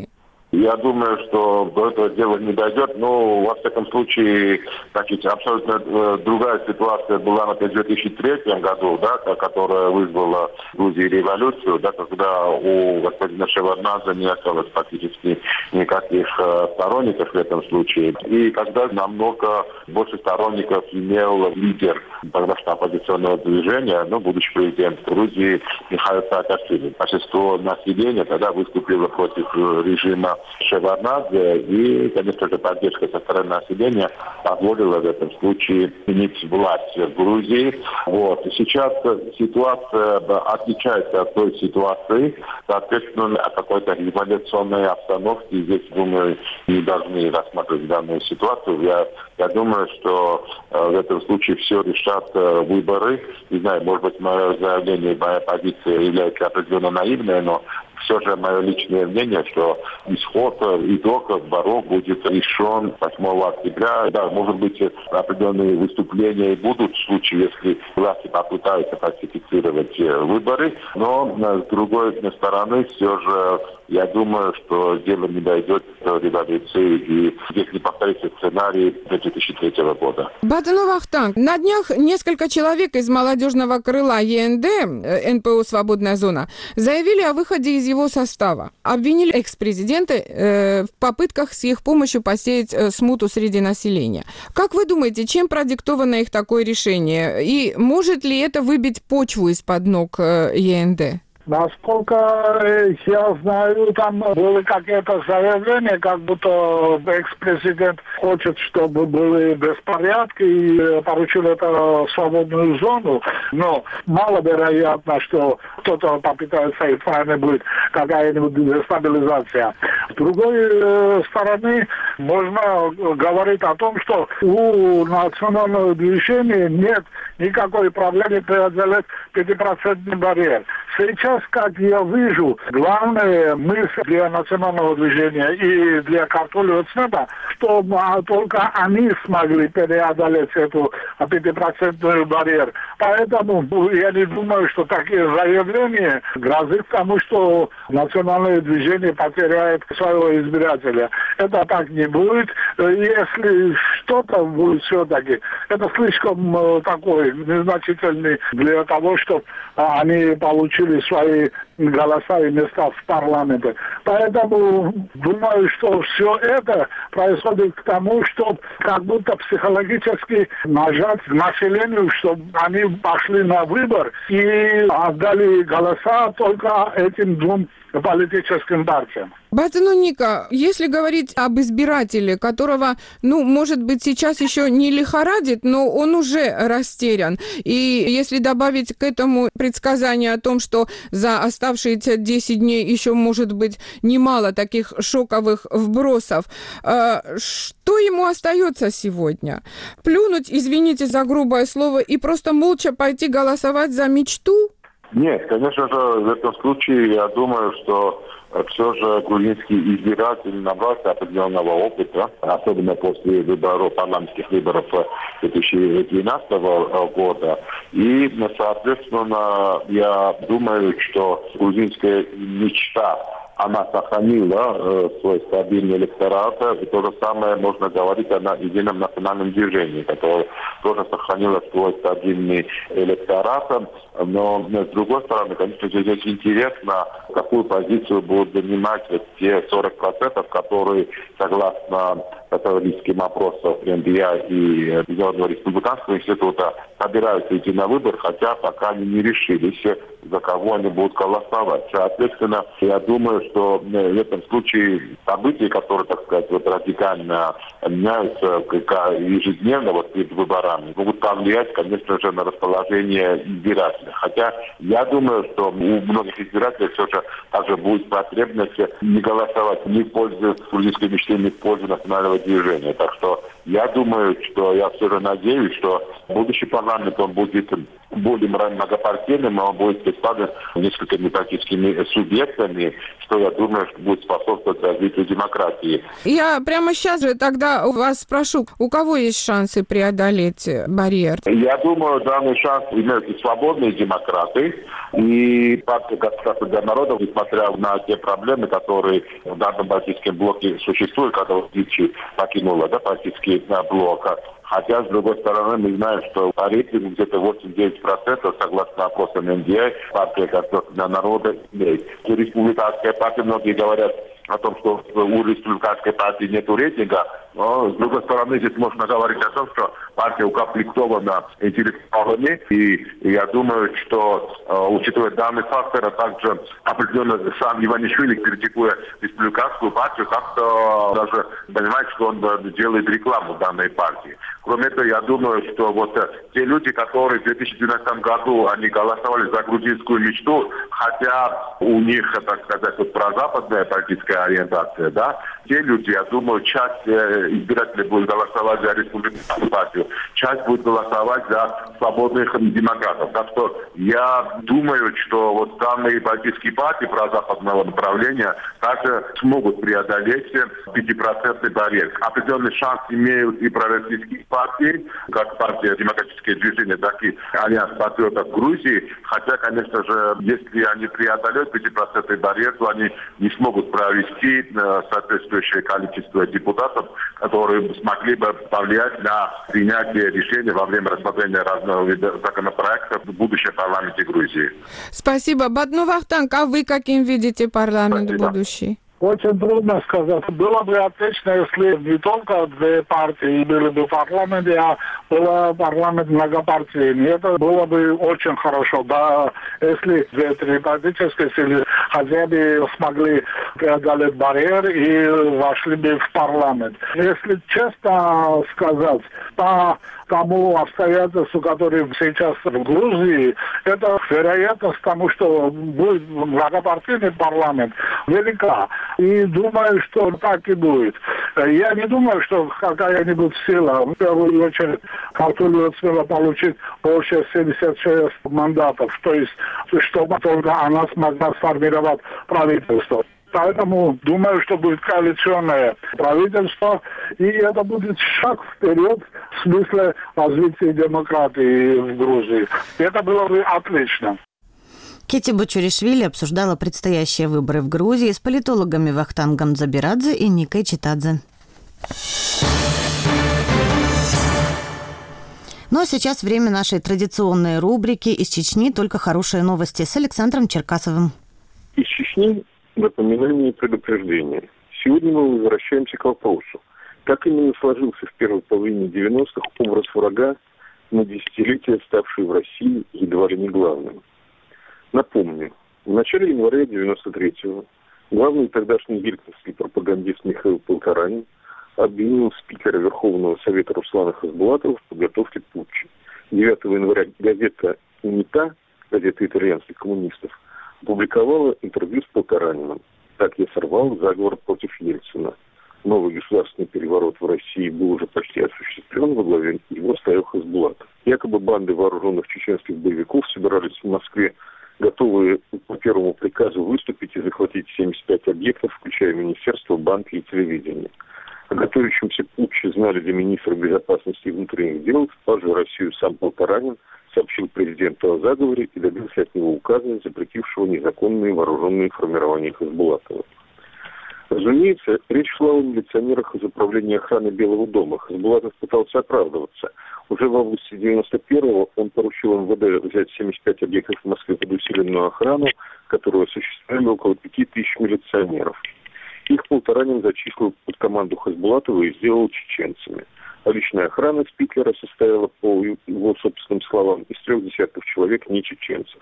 Я думаю, что до этого дела не дойдет, но, во всяком случае, значит, абсолютно э, другая ситуация была, например, в две тысячи третьем году, да, которая вызвала в Грузии революцию, да, когда у господина Шеварднадзе не осталось практически никаких э, сторонников в этом случае. И когда намного больше сторонников имел лидер тогдашнего оппозиционного движения, ну, будучи президент Грузии Михаил Саакашвили. Большинство населения тогда выступило против режима Шеварднадзе, и, конечно же, поддержка со стороны населения позволила в этом случае сменить власть в Грузии. Вот. И сейчас ситуация отличается от той ситуации, соответственно, от какой-то революционной обстановки. Здесь, думаю, не должны рассматривать данную ситуацию. Я, я думаю, что э, в этом случае все решат э, выборы. Не знаю, может быть, мое заявление, моя позиция является определенно наивной, но все же мое личное мнение, что исход, итог выборов будет решен восьмого октября. Да, может быть, определенные выступления будут в случае, если власти попытаются фальсифицировать выборы. Но, с другой стороны, все же я думаю, что дело не дойдет до революции, и здесь не повторится сценарий две тысячи третьего года. Батыну Вахтанг, на днях несколько человек из молодежного крыла ЕНД, эн пэ о «Свободная зона», заявили о выходе из его состава. Обвинили экс-президента э, в попытках с их помощью посеять э, смуту среди населения. Как вы думаете, чем продиктовано их такое решение? И может ли это выбить почву из-под ног э, ЕНД? Насколько я знаю, там были какие-то заявления, как будто экс-президент хочет, чтобы были беспорядки, и поручил это свободную зону. Но маловероятно, что кто-то попытается, и правильно будет какая-нибудь дестабилизация. С другой стороны, можно говорить о том, что у национального движения нет никакой проблемы преодолеть пятипроцентный барьер. Сейчас, как я вижу, главная мысль для национального движения и для Картулио Цнеба, что только они смогли преодолеть эту пятипроцентный барьер. Поэтому я не думаю, что такие заявления грозят тому, что национальное движение потеряет своего избирателя. Это так не будет. Если что-то будет все-таки, это слишком такой незначительный для того, чтобы они получили свои голоса и места в парламенте. Поэтому думаю, что все это происходит к тому, чтобы как будто психологически нажать населению, чтобы они пошли на выбор и отдали голоса только этим двум политическим партиям. Батыну Ника, если говорить об избирателе, которого, ну, может быть, сейчас еще не лихорадит, но он уже растерян. И если добавить к этому предсказание о том, что за оставшиеся десять дней еще может быть немало таких шоковых вбросов, э, что ему остается сегодня? Плюнуть, извините за грубое слово, и просто молча пойти голосовать за мечту? Нет, конечно же, в этом случае я думаю, что все же грузинский избиратель набрался определенного опыта, особенно после выборов, парламентских выборов две тысячи двенадцатого года. И, соответственно, я думаю, что грузинская мечта, она сохранила э, свой стабильный электорат, и то же самое можно говорить о едином национальном движении, которое тоже сохранило свой стабильный электорат. Но, с другой стороны, конечно, здесь интересно, какую позицию будут занимать те сорок процентов, которые, согласно социологическим опросам эн дэ а и Международного республиканского института, собираются идти на выбор, хотя пока они не решились, за кого они будут голосовать. Соответственно, я думаю, что в этом случае события, которые, так сказать, вот радикально меняются ежедневно вот перед выборами, могут повлиять, конечно же, на расположение избирателей. Хотя я думаю, что у многих избирателей все же также будет потребность не голосовать ни в пользу грузинской мечты, ни в пользу национального движения. Так что я думаю, что я все же надеюсь, что будущий парламент, он будет более многопартийным, он будет представлен несколькими политическими субъектами, что, я думаю, что будет способствовать развитию демократии. Я прямо сейчас же тогда у вас спрошу, у кого есть шансы преодолеть барьер? Я думаю, данный шанс имеют и свободные демократы, и партия «Государство для народа», несмотря на те проблемы, которые в данном политическом блоке существуют, когда Дичи покинула да, политический блок. Хотя, с другой стороны, мы знаем, что по рейтингу где-то восемьдесят девять процентов, согласно опросам эн ди эй, партия «Государство для народа» имеет. Республиканская партия, многие говорят о том, что у республиканской партии нет рейтинга, но, с другой стороны, здесь можно говорить о том, что партия укомплектована интеллектуалами, и я думаю, что, учитывая данный фактор, а также определенно сам Иванишвили, критикуя республиканскую партию, как-то даже понимает, что он делает рекламу данной партии. Кроме этого, я думаю, что вот те люди, которые в две тысячи двенадцатом году они голосовали за грузинскую мечту, хотя у них, так сказать, вот прозападная политическая ориентация, да, те люди, я думаю, часть избирателей будет голосовать за республиканскую партию, часть будет голосовать за свободных демократов. Так что я думаю, что вот данные политические партии прозападного направления также смогут преодолеть пятипроцентный барьер. Определенный шанс имеют и пророссийские партии, как партия «Демократическое движение», так и Альянс патриотов Грузии. Хотя, конечно же, если они преодолеют пятипроцентный барьер, то они не смогут провести соответствующее количество депутатов, которые смогли бы повлиять на принятие решений во время рассмотрения разного вида законопроектов в будущем парламенте Грузии. Спасибо. Бадну Вахтанг, а вы каким видите парламент Спасибо. будущий? Очень трудно сказать. Было бы отлично, если не только две партии были бы в парламенте, а был парламент многопартийный. Это было бы очень хорошо. Да, если две-три политические силы хотя бы смогли преодолеть барьер и вошли бы в парламент. Если честно сказать, по тому обстоятельству, которые сейчас в Грузии, это вероятность тому, что будет многопартийный парламент, велика. И думаю, что так и будет. Я не думаю, что какая-нибудь сила, в первую очередь, Хартулио смела получить больше семьдесят шесть мандатов, то есть, чтобы только она смогла сформировать правительство. Поэтому думаю, что будет коалиционное правительство, и это будет шаг вперед в смысле развития демократии в Грузии. Это было бы отлично. Кетти Бочуришвили обсуждала предстоящие выборы в Грузии с политологами Вахтангом Забирадзе и Никой Читадзе. Ну а сейчас время нашей традиционной рубрики «Из Чечни только хорошие новости» с Александром Черкасовым. Из Чечни напоминание и предупреждение. Сегодня мы возвращаемся к вопросу, как именно сложился в первой половине девяностых образ врага, на десятилетия ставший в России едва ли не главным. Напомню, в начале января девяносто третьего главный тогдашний ельцинский пропагандист Михаил Полторанин обвинил спикера Верховного Совета Руслана Хасбулатова в подготовке путча. девятого января газета «Унита», газета итальянских коммунистов, опубликовала интервью с Полтораниным. «Так я сорвал заговор против Ельцина. Новый государственный переворот в России был уже почти осуществлен, во главе его стоял Хасбулатов. Якобы банды вооруженных чеченских боевиков собирались в Москве, готовые по первому приказу выступить и захватить семьдесят пять объектов, включая министерство, банки и телевидение. О готовящемся путче знали для министра безопасности и внутренних дел, спас же Россию сам Полторанин, сообщил президенту о заговоре и добился от него указа, запретившего незаконные вооруженные формирования Хасбулатова. Разумеется, речь шла о милиционерах из управления охраны Белого дома. Хасбулатов пытался оправдываться. Уже в августе девяносто первого он поручил эм вэ дэ взять семьдесят пять объектов в Москве под усиленную охрану, которую осуществляли около пяти тысяч милиционеров. Их Полторанин зачислил под команду Хасбулатова и сделал чеченцами. А личная охрана спикера состояла, по его собственным словам, из трех десятков человек не чеченцев.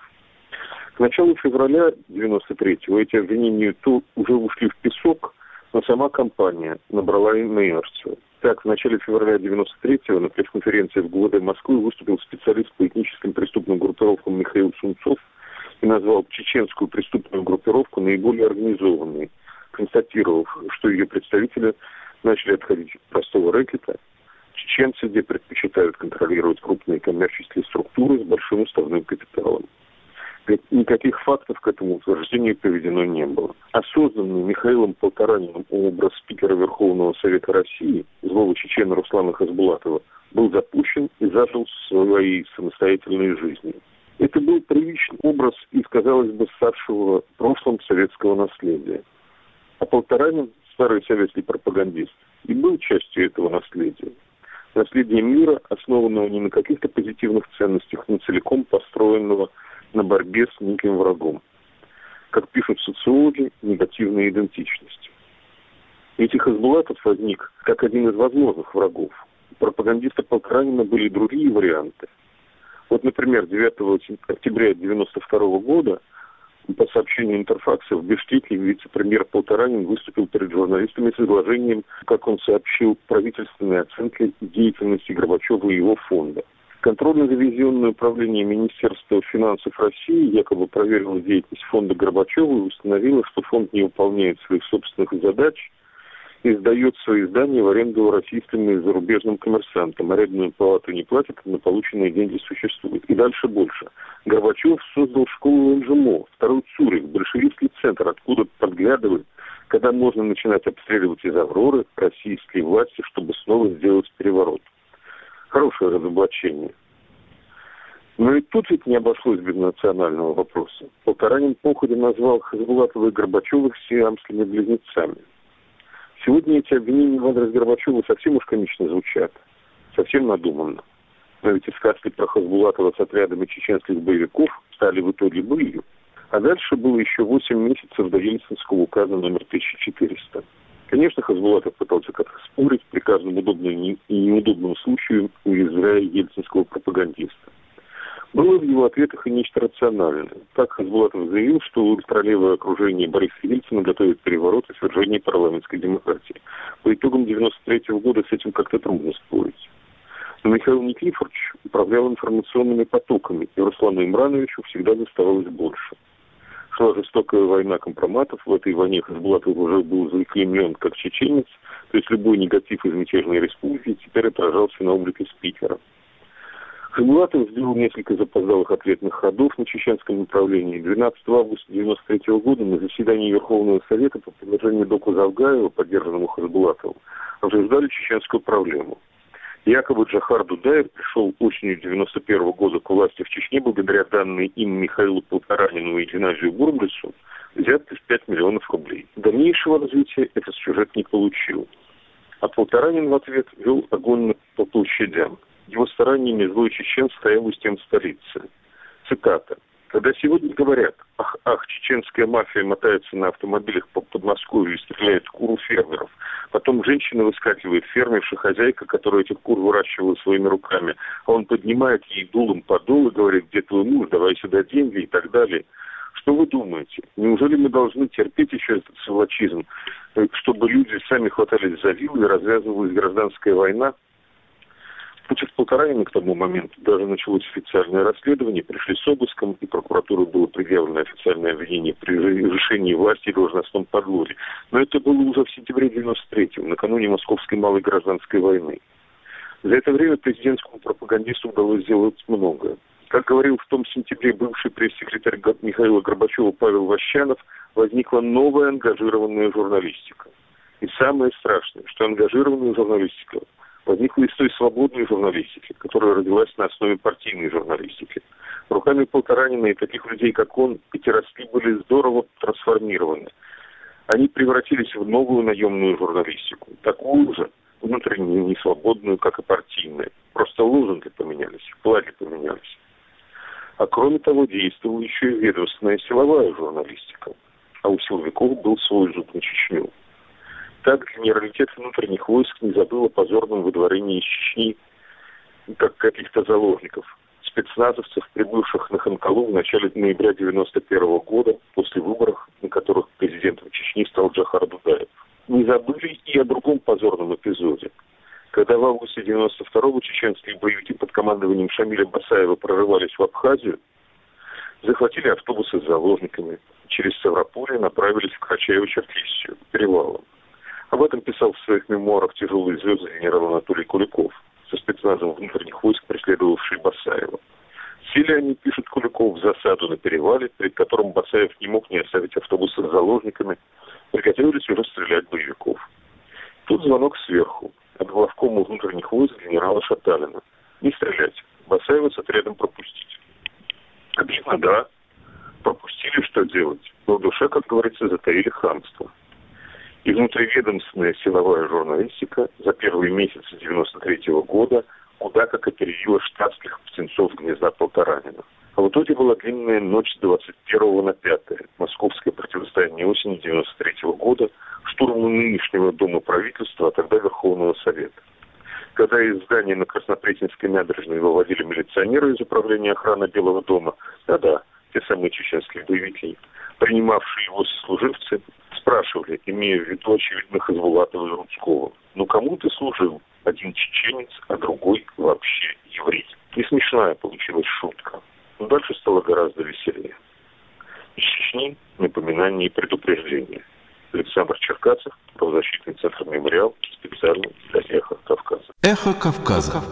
К началу февраля девяносто третьего эти обвинения то уже ушли в песок, но сама компания набрала инерцию. Так, в начале февраля девяносто третьего на пресс-конференции в гэ вэ дэ Москвы выступил специалист по этническим преступным группировкам Михаил Сунцов и назвал чеченскую преступную группировку наиболее организованной, констатировав, что ее представители начали отходить от простого рэкета. Чеченцы, где предпочитают контролировать крупные коммерческие структуры с большим уставным капиталом. Никаких фактов к этому утверждению приведено не было. А созданный Михаилом Полтораниным образ спикера Верховного Совета России, злого чечена Руслана Хасбулатова, был запущен и зажил своей самостоятельной жизнью. Это был привычный образ из, казалось бы, ставшего в прошлом советского наследия. А Полторанин, старый советский пропагандист, и был частью этого наследия. Наследие мира, основанного не на каких-то позитивных ценностях, но целиком построенного на борьбе с неким врагом. Как пишут социологи, негативная идентичность. Ведь Хасбулатов возник как один из возможных врагов. У пропагандиста Полторанина были другие варианты. Вот, например, девятого октября девяносто второго года по сообщению Интерфакса в Бишкеке вице-премьер Полторанин выступил перед журналистами с изложением, как он сообщил, правительственной оценки деятельности Горбачева и его фонда. Контрольно-ревизионное управление Министерства финансов России якобы проверило деятельность фонда Горбачева и установило, что фонд не выполняет своих собственных задач и сдает свои здания в аренду российским и зарубежным коммерсантам. Арендную плату не платит, но полученные деньги существуют. И дальше больше. Горбачев создал школу МЖМО, второй Цюрих, большевистский центр, откуда подглядывают, когда можно начинать обстреливать из «Авроры» российские власти, чтобы снова сделать переворот. Хорошее разоблачение. Но и тут ведь не обошлось без национального вопроса. Полторанин походе назвал Хасбулатова и Горбачева сиамскими близнецами. Сегодня эти обвинения в адрес Горбачева совсем уж комично звучат. Совсем надуманно. Но ведь и сказки про Хасбулатова с отрядами чеченских боевиков стали в итоге былью. А дальше было еще восемь месяцев до Ельцинского указа номер тысяча четыреста. Конечно, Хасбулатов пытался как-то спорить при каждом удобном и неудобном случае, уязвляя ельцинского пропагандиста. Было в его ответах и нечто рациональное. Так Хасбулатов заявил, что ультралевое окружение Бориса Ельцина готовит переворот и свержение парламентской демократии. По итогам девяносто третьего года с этим как-то трудно спорить. Но Михаил Никифорович управлял информационными потоками, и Руслану Имрановичу всегда доставалось больше. Шла жестокая война компроматов. В этой войне Хасбулатов уже был заклеймлен как чеченец, то есть любой негатив из мятежной республики теперь отражался на облике спикера. Хасбулатов сделал несколько запоздалых ответных ходов на чеченском направлении. двенадцатого августа девяносто третьего года на заседании Верховного Совета по предложению доку Завгаева, поддержанному Хасбулатовым, обсуждали чеченскую проблему. Якобы Джохар Дудаев пришел осенью девяносто первого года к власти в Чечне благодаря данной им Михаилу Полторанину и Геннадию Бурмлису взятки в пять миллионов рублей. Дальнейшего развития этот сюжет не получил. А Полторанин в ответ вел огонь по площадям. Его стараниями злой чечен стоял у стен столицы. Цитата. «Когда сегодня говорят, ах, ах, чеченская мафия мотается на автомобилях по Подмосковью и стреляет в кур у фермеров, потом женщина выскакивает, фермерша, хозяйка, которая этих кур выращивала своими руками, а он поднимает ей дулом подол и говорит, где твой муж, давай сюда деньги» и так далее. Что вы думаете? Неужели мы должны терпеть еще этот сволочизм, чтобы люди сами хватались за вилы и развязывалась гражданская война? Против Полторанина к тому моменту даже началось официальное расследование, пришли с обыском, и прокуратуре было предъявлено официальное обвинение при решении власти и должностном подлоге. Но это было уже в сентябре девяносто третьего, накануне Московской малой гражданской войны. За это время президентскому пропагандисту удалось сделать многое. Как говорил в том сентябре бывший пресс-секретарь Михаила Горбачева Павел Ващанов, возникла новая ангажированная журналистика. И самое страшное, что ангажированная журналистика возникла из той свободной журналистики, которая родилась на основе партийной журналистики. Руками Полторанина и таких людей, как он, эти ростки были здорово трансформированы. Они превратились в новую наемную журналистику, такую же, внутреннюю, несвободную, как и партийная. Просто лозунги поменялись, флаги поменялись. А кроме того, действовала еще и ведомственная силовая журналистика. А у силовиков был свой зуб на Чечню. Так генералитет внутренних войск не забыл о позорном выдворении из Чечни как каких-то заложников, спецназовцев, прибывших на Ханкалу в начале ноября девяносто первого года, после выборов, на которых президентом Чечни стал Джохар Дудаев. Не забыли и о другом позорном эпизоде. Когда в августе девяносто второго чеченские боевики под командованием Шамиля Басаева прорывались в Абхазию, захватили автобусы с заложниками, через Ставрополье направились в Карачаево-Черкесию, к перевалам. Об этом писал в своих мемуарах «Тяжелые звезды» генерал Анатолий Куликов. со спецназом внутренних войск, преследовавшие Басаева. Сели они, пишет Куликов, в засаду на перевале, перед которым Басаев не мог не оставить автобусы с заложниками, приготовились уже стрелять боевиков. Тут звонок сверху, от главкома внутренних войск генерала Шаталина. Не стрелять, Басаева с отрядом пропустить. Обидно, да. Пропустили, что делать. Но в душе, как говорится, затаили хамство. И внутриведомственная силовая журналистика за первые месяцы девяносто третьего года куда как опередила штатских птенцов гнезда Полторанина. А в итоге была длинная ночь с двадцать первого на пятое, московское противостояние осени девяносто третьего года, штурму нынешнего Дома правительства, а тогда Верховного Совета. Когда из здания на Краснопресненской набережной выводили милиционеры из управления охраны Белого дома, да-да, те самые чеченские боевики, принимавшие его сослуживцы, спрашивали, имея в виду, очевидно, Хазбулатова и Рудского: «Ну кому ты служил? Один чеченец, а другой вообще еврей». И смешная получилась шутка. Но дальше стало гораздо веселее. Из Чечни напоминание и предупреждение. Александр Черкасов, правозащитный центр «Мемориал», специально для «Эхо Кавказа». «Эхо Кавказа».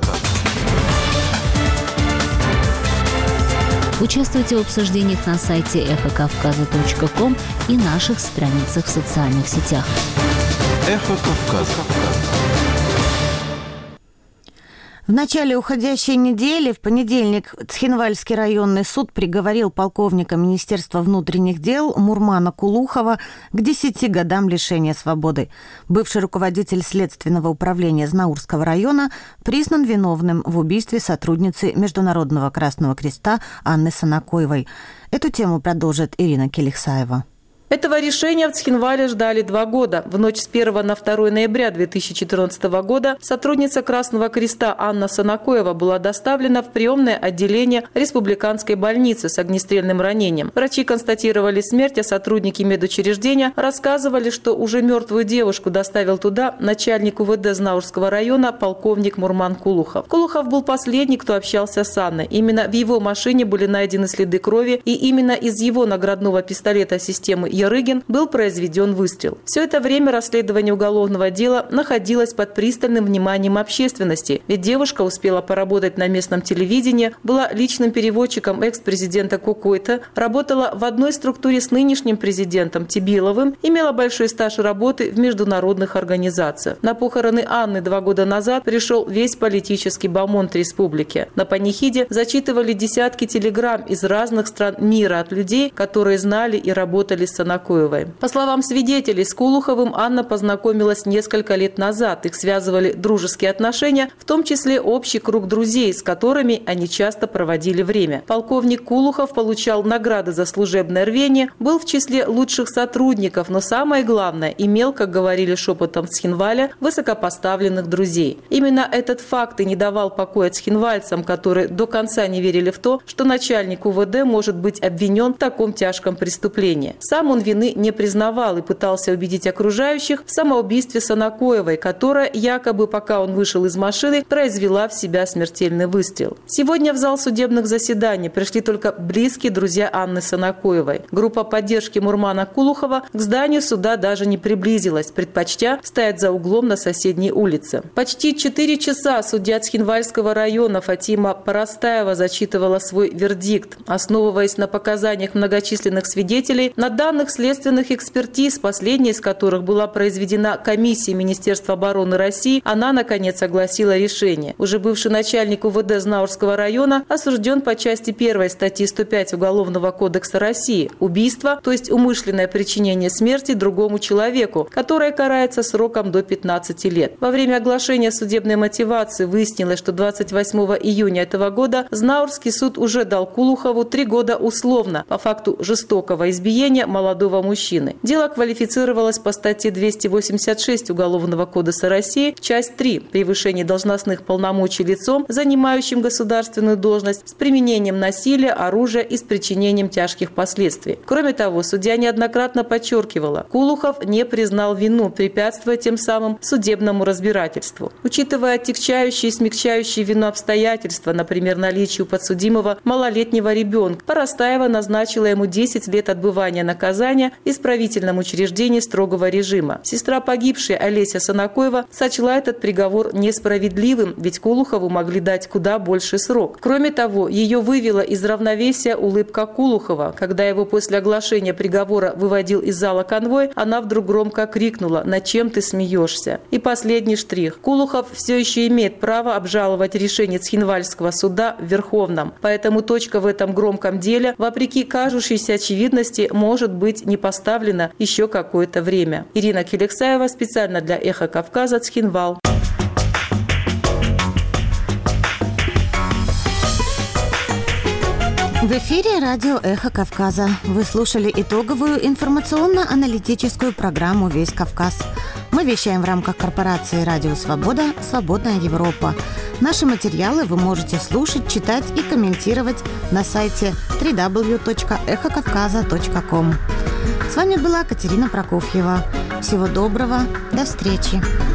Участвуйте в обсуждениях на сайте эхо кавказа точка ком и наших страницах в социальных сетях. «Эхо Кавказа». В начале уходящей недели, в понедельник, Цхинвальский районный суд приговорил полковника Министерства внутренних дел Мурмана Кулухова к десяти годам лишения свободы. Бывший руководитель Следственного управления Знаурского района признан виновным в убийстве сотрудницы Международного Красного Креста Анны Санакоевой. Эту тему продолжит Ирина Келихсаева. Этого решения в Цхинвале ждали два года. В ночь с первого на второе ноября две тысячи четырнадцатого года сотрудница Красного Креста Анна Санакоева была доставлена в приемное отделение республиканской больницы с огнестрельным ранением. Врачи констатировали смерть, а сотрудники медучреждения рассказывали, что уже мертвую девушку доставил туда начальник УВД Знаурского района полковник Мурман Кулухов. Кулухов был последний, кто общался с Анной. Именно в его машине были найдены следы крови, и именно из его наградного пистолета системы Ярыгин был произведен выстрел. Все это время расследование уголовного дела находилось под пристальным вниманием общественности, ведь девушка успела поработать на местном телевидении, была личным переводчиком экс-президента Кукойта, работала в одной структуре с нынешним президентом Тибиловым, имела большой стаж работы в международных организациях. На похороны Анны два года назад пришел весь политический бомонд республики. На панихиде зачитывали десятки телеграмм из разных стран мира от людей, которые знали и работали с Санакоевой. По словам свидетелей, с Кулуховым Анна познакомилась несколько лет назад. Их связывали дружеские отношения, в том числе общий круг друзей, с которыми они часто проводили время. Полковник Кулухов получал награды за служебное рвение, был в числе лучших сотрудников, но самое главное, имел, как говорили шепотом в Цхинвале, высокопоставленных друзей. Именно этот факт и не давал покоя цхинвальцам, которые до конца не верили в то, что начальник УВД может быть обвинен в таком тяжком преступлении. Сам он вины не признавал и пытался убедить окружающих в самоубийстве Санакоевой, которая якобы, пока он вышел из машины, произвела в себя смертельный выстрел. Сегодня в зал судебных заседаний пришли только близкие друзья Анны Санакоевой. Группа поддержки Мурмана Кулухова к зданию суда даже не приблизилась, предпочтя стоять за углом на соседней улице. Почти четыре часа судья Цхинвальского района Фатима Парастаева зачитывала свой вердикт. Основываясь на показаниях многочисленных свидетелей, на данных следственных экспертиз, последняя из которых была произведена комиссией Министерства обороны России, она, наконец, огласила решение. Уже бывший начальник УВД Знаурского района осужден по части первой статьи сто пять Уголовного кодекса России – убийство, то есть умышленное причинение смерти другому человеку, которое карается сроком до пятнадцати лет. Во время оглашения судебной мотивации выяснилось, что двадцать восьмого июня этого года Знаурский суд уже дал Кулухову три года условно по факту жестокого избиения молодого мужчины. Дело квалифицировалось по статье двести восемьдесят шесть Уголовного кодекса России, часть три – превышение должностных полномочий лицом, занимающим государственную должность, с применением насилия, оружия и с причинением тяжких последствий. Кроме того, судья неоднократно подчеркивала, Кулухов не признал вину, препятствуя тем самым судебному разбирательству. Учитывая отягчающие и смягчающие вину обстоятельства, например, наличие у подсудимого малолетнего ребенка, Парастаева назначила ему десять лет отбывания наказания содержания в исправительном учреждении строгого режима. Сестра погибшей Олеся Санакоева сочла этот приговор несправедливым, ведь Кулухову могли дать куда больше срок. Кроме того, ее вывела из равновесия улыбка Кулухова. Когда его после оглашения приговора выводил из зала конвой, она вдруг громко крикнула: «Над чем ты смеешься?». И последний штрих. Кулухов все еще имеет право обжаловать решение Цхинвальского суда в Верховном. Поэтому точка в этом громком деле, вопреки кажущейся очевидности, может быть не поставлена еще какое-то время. Ирина Келексаева специально для «Эхо Кавказа», Цхинвал. В эфире радио «Эхо Кавказа». Вы слушали итоговую информационно-аналитическую программу «Весь Кавказ». Мы вещаем в рамках корпорации «Радио Свобода. Свободная Европа». Наши материалы вы можете слушать, читать и комментировать на сайте дабл ю дабл ю дабл ю точка эхо кавказа точка ком. С вами была Катерина Прокофьева. Всего доброго. До встречи.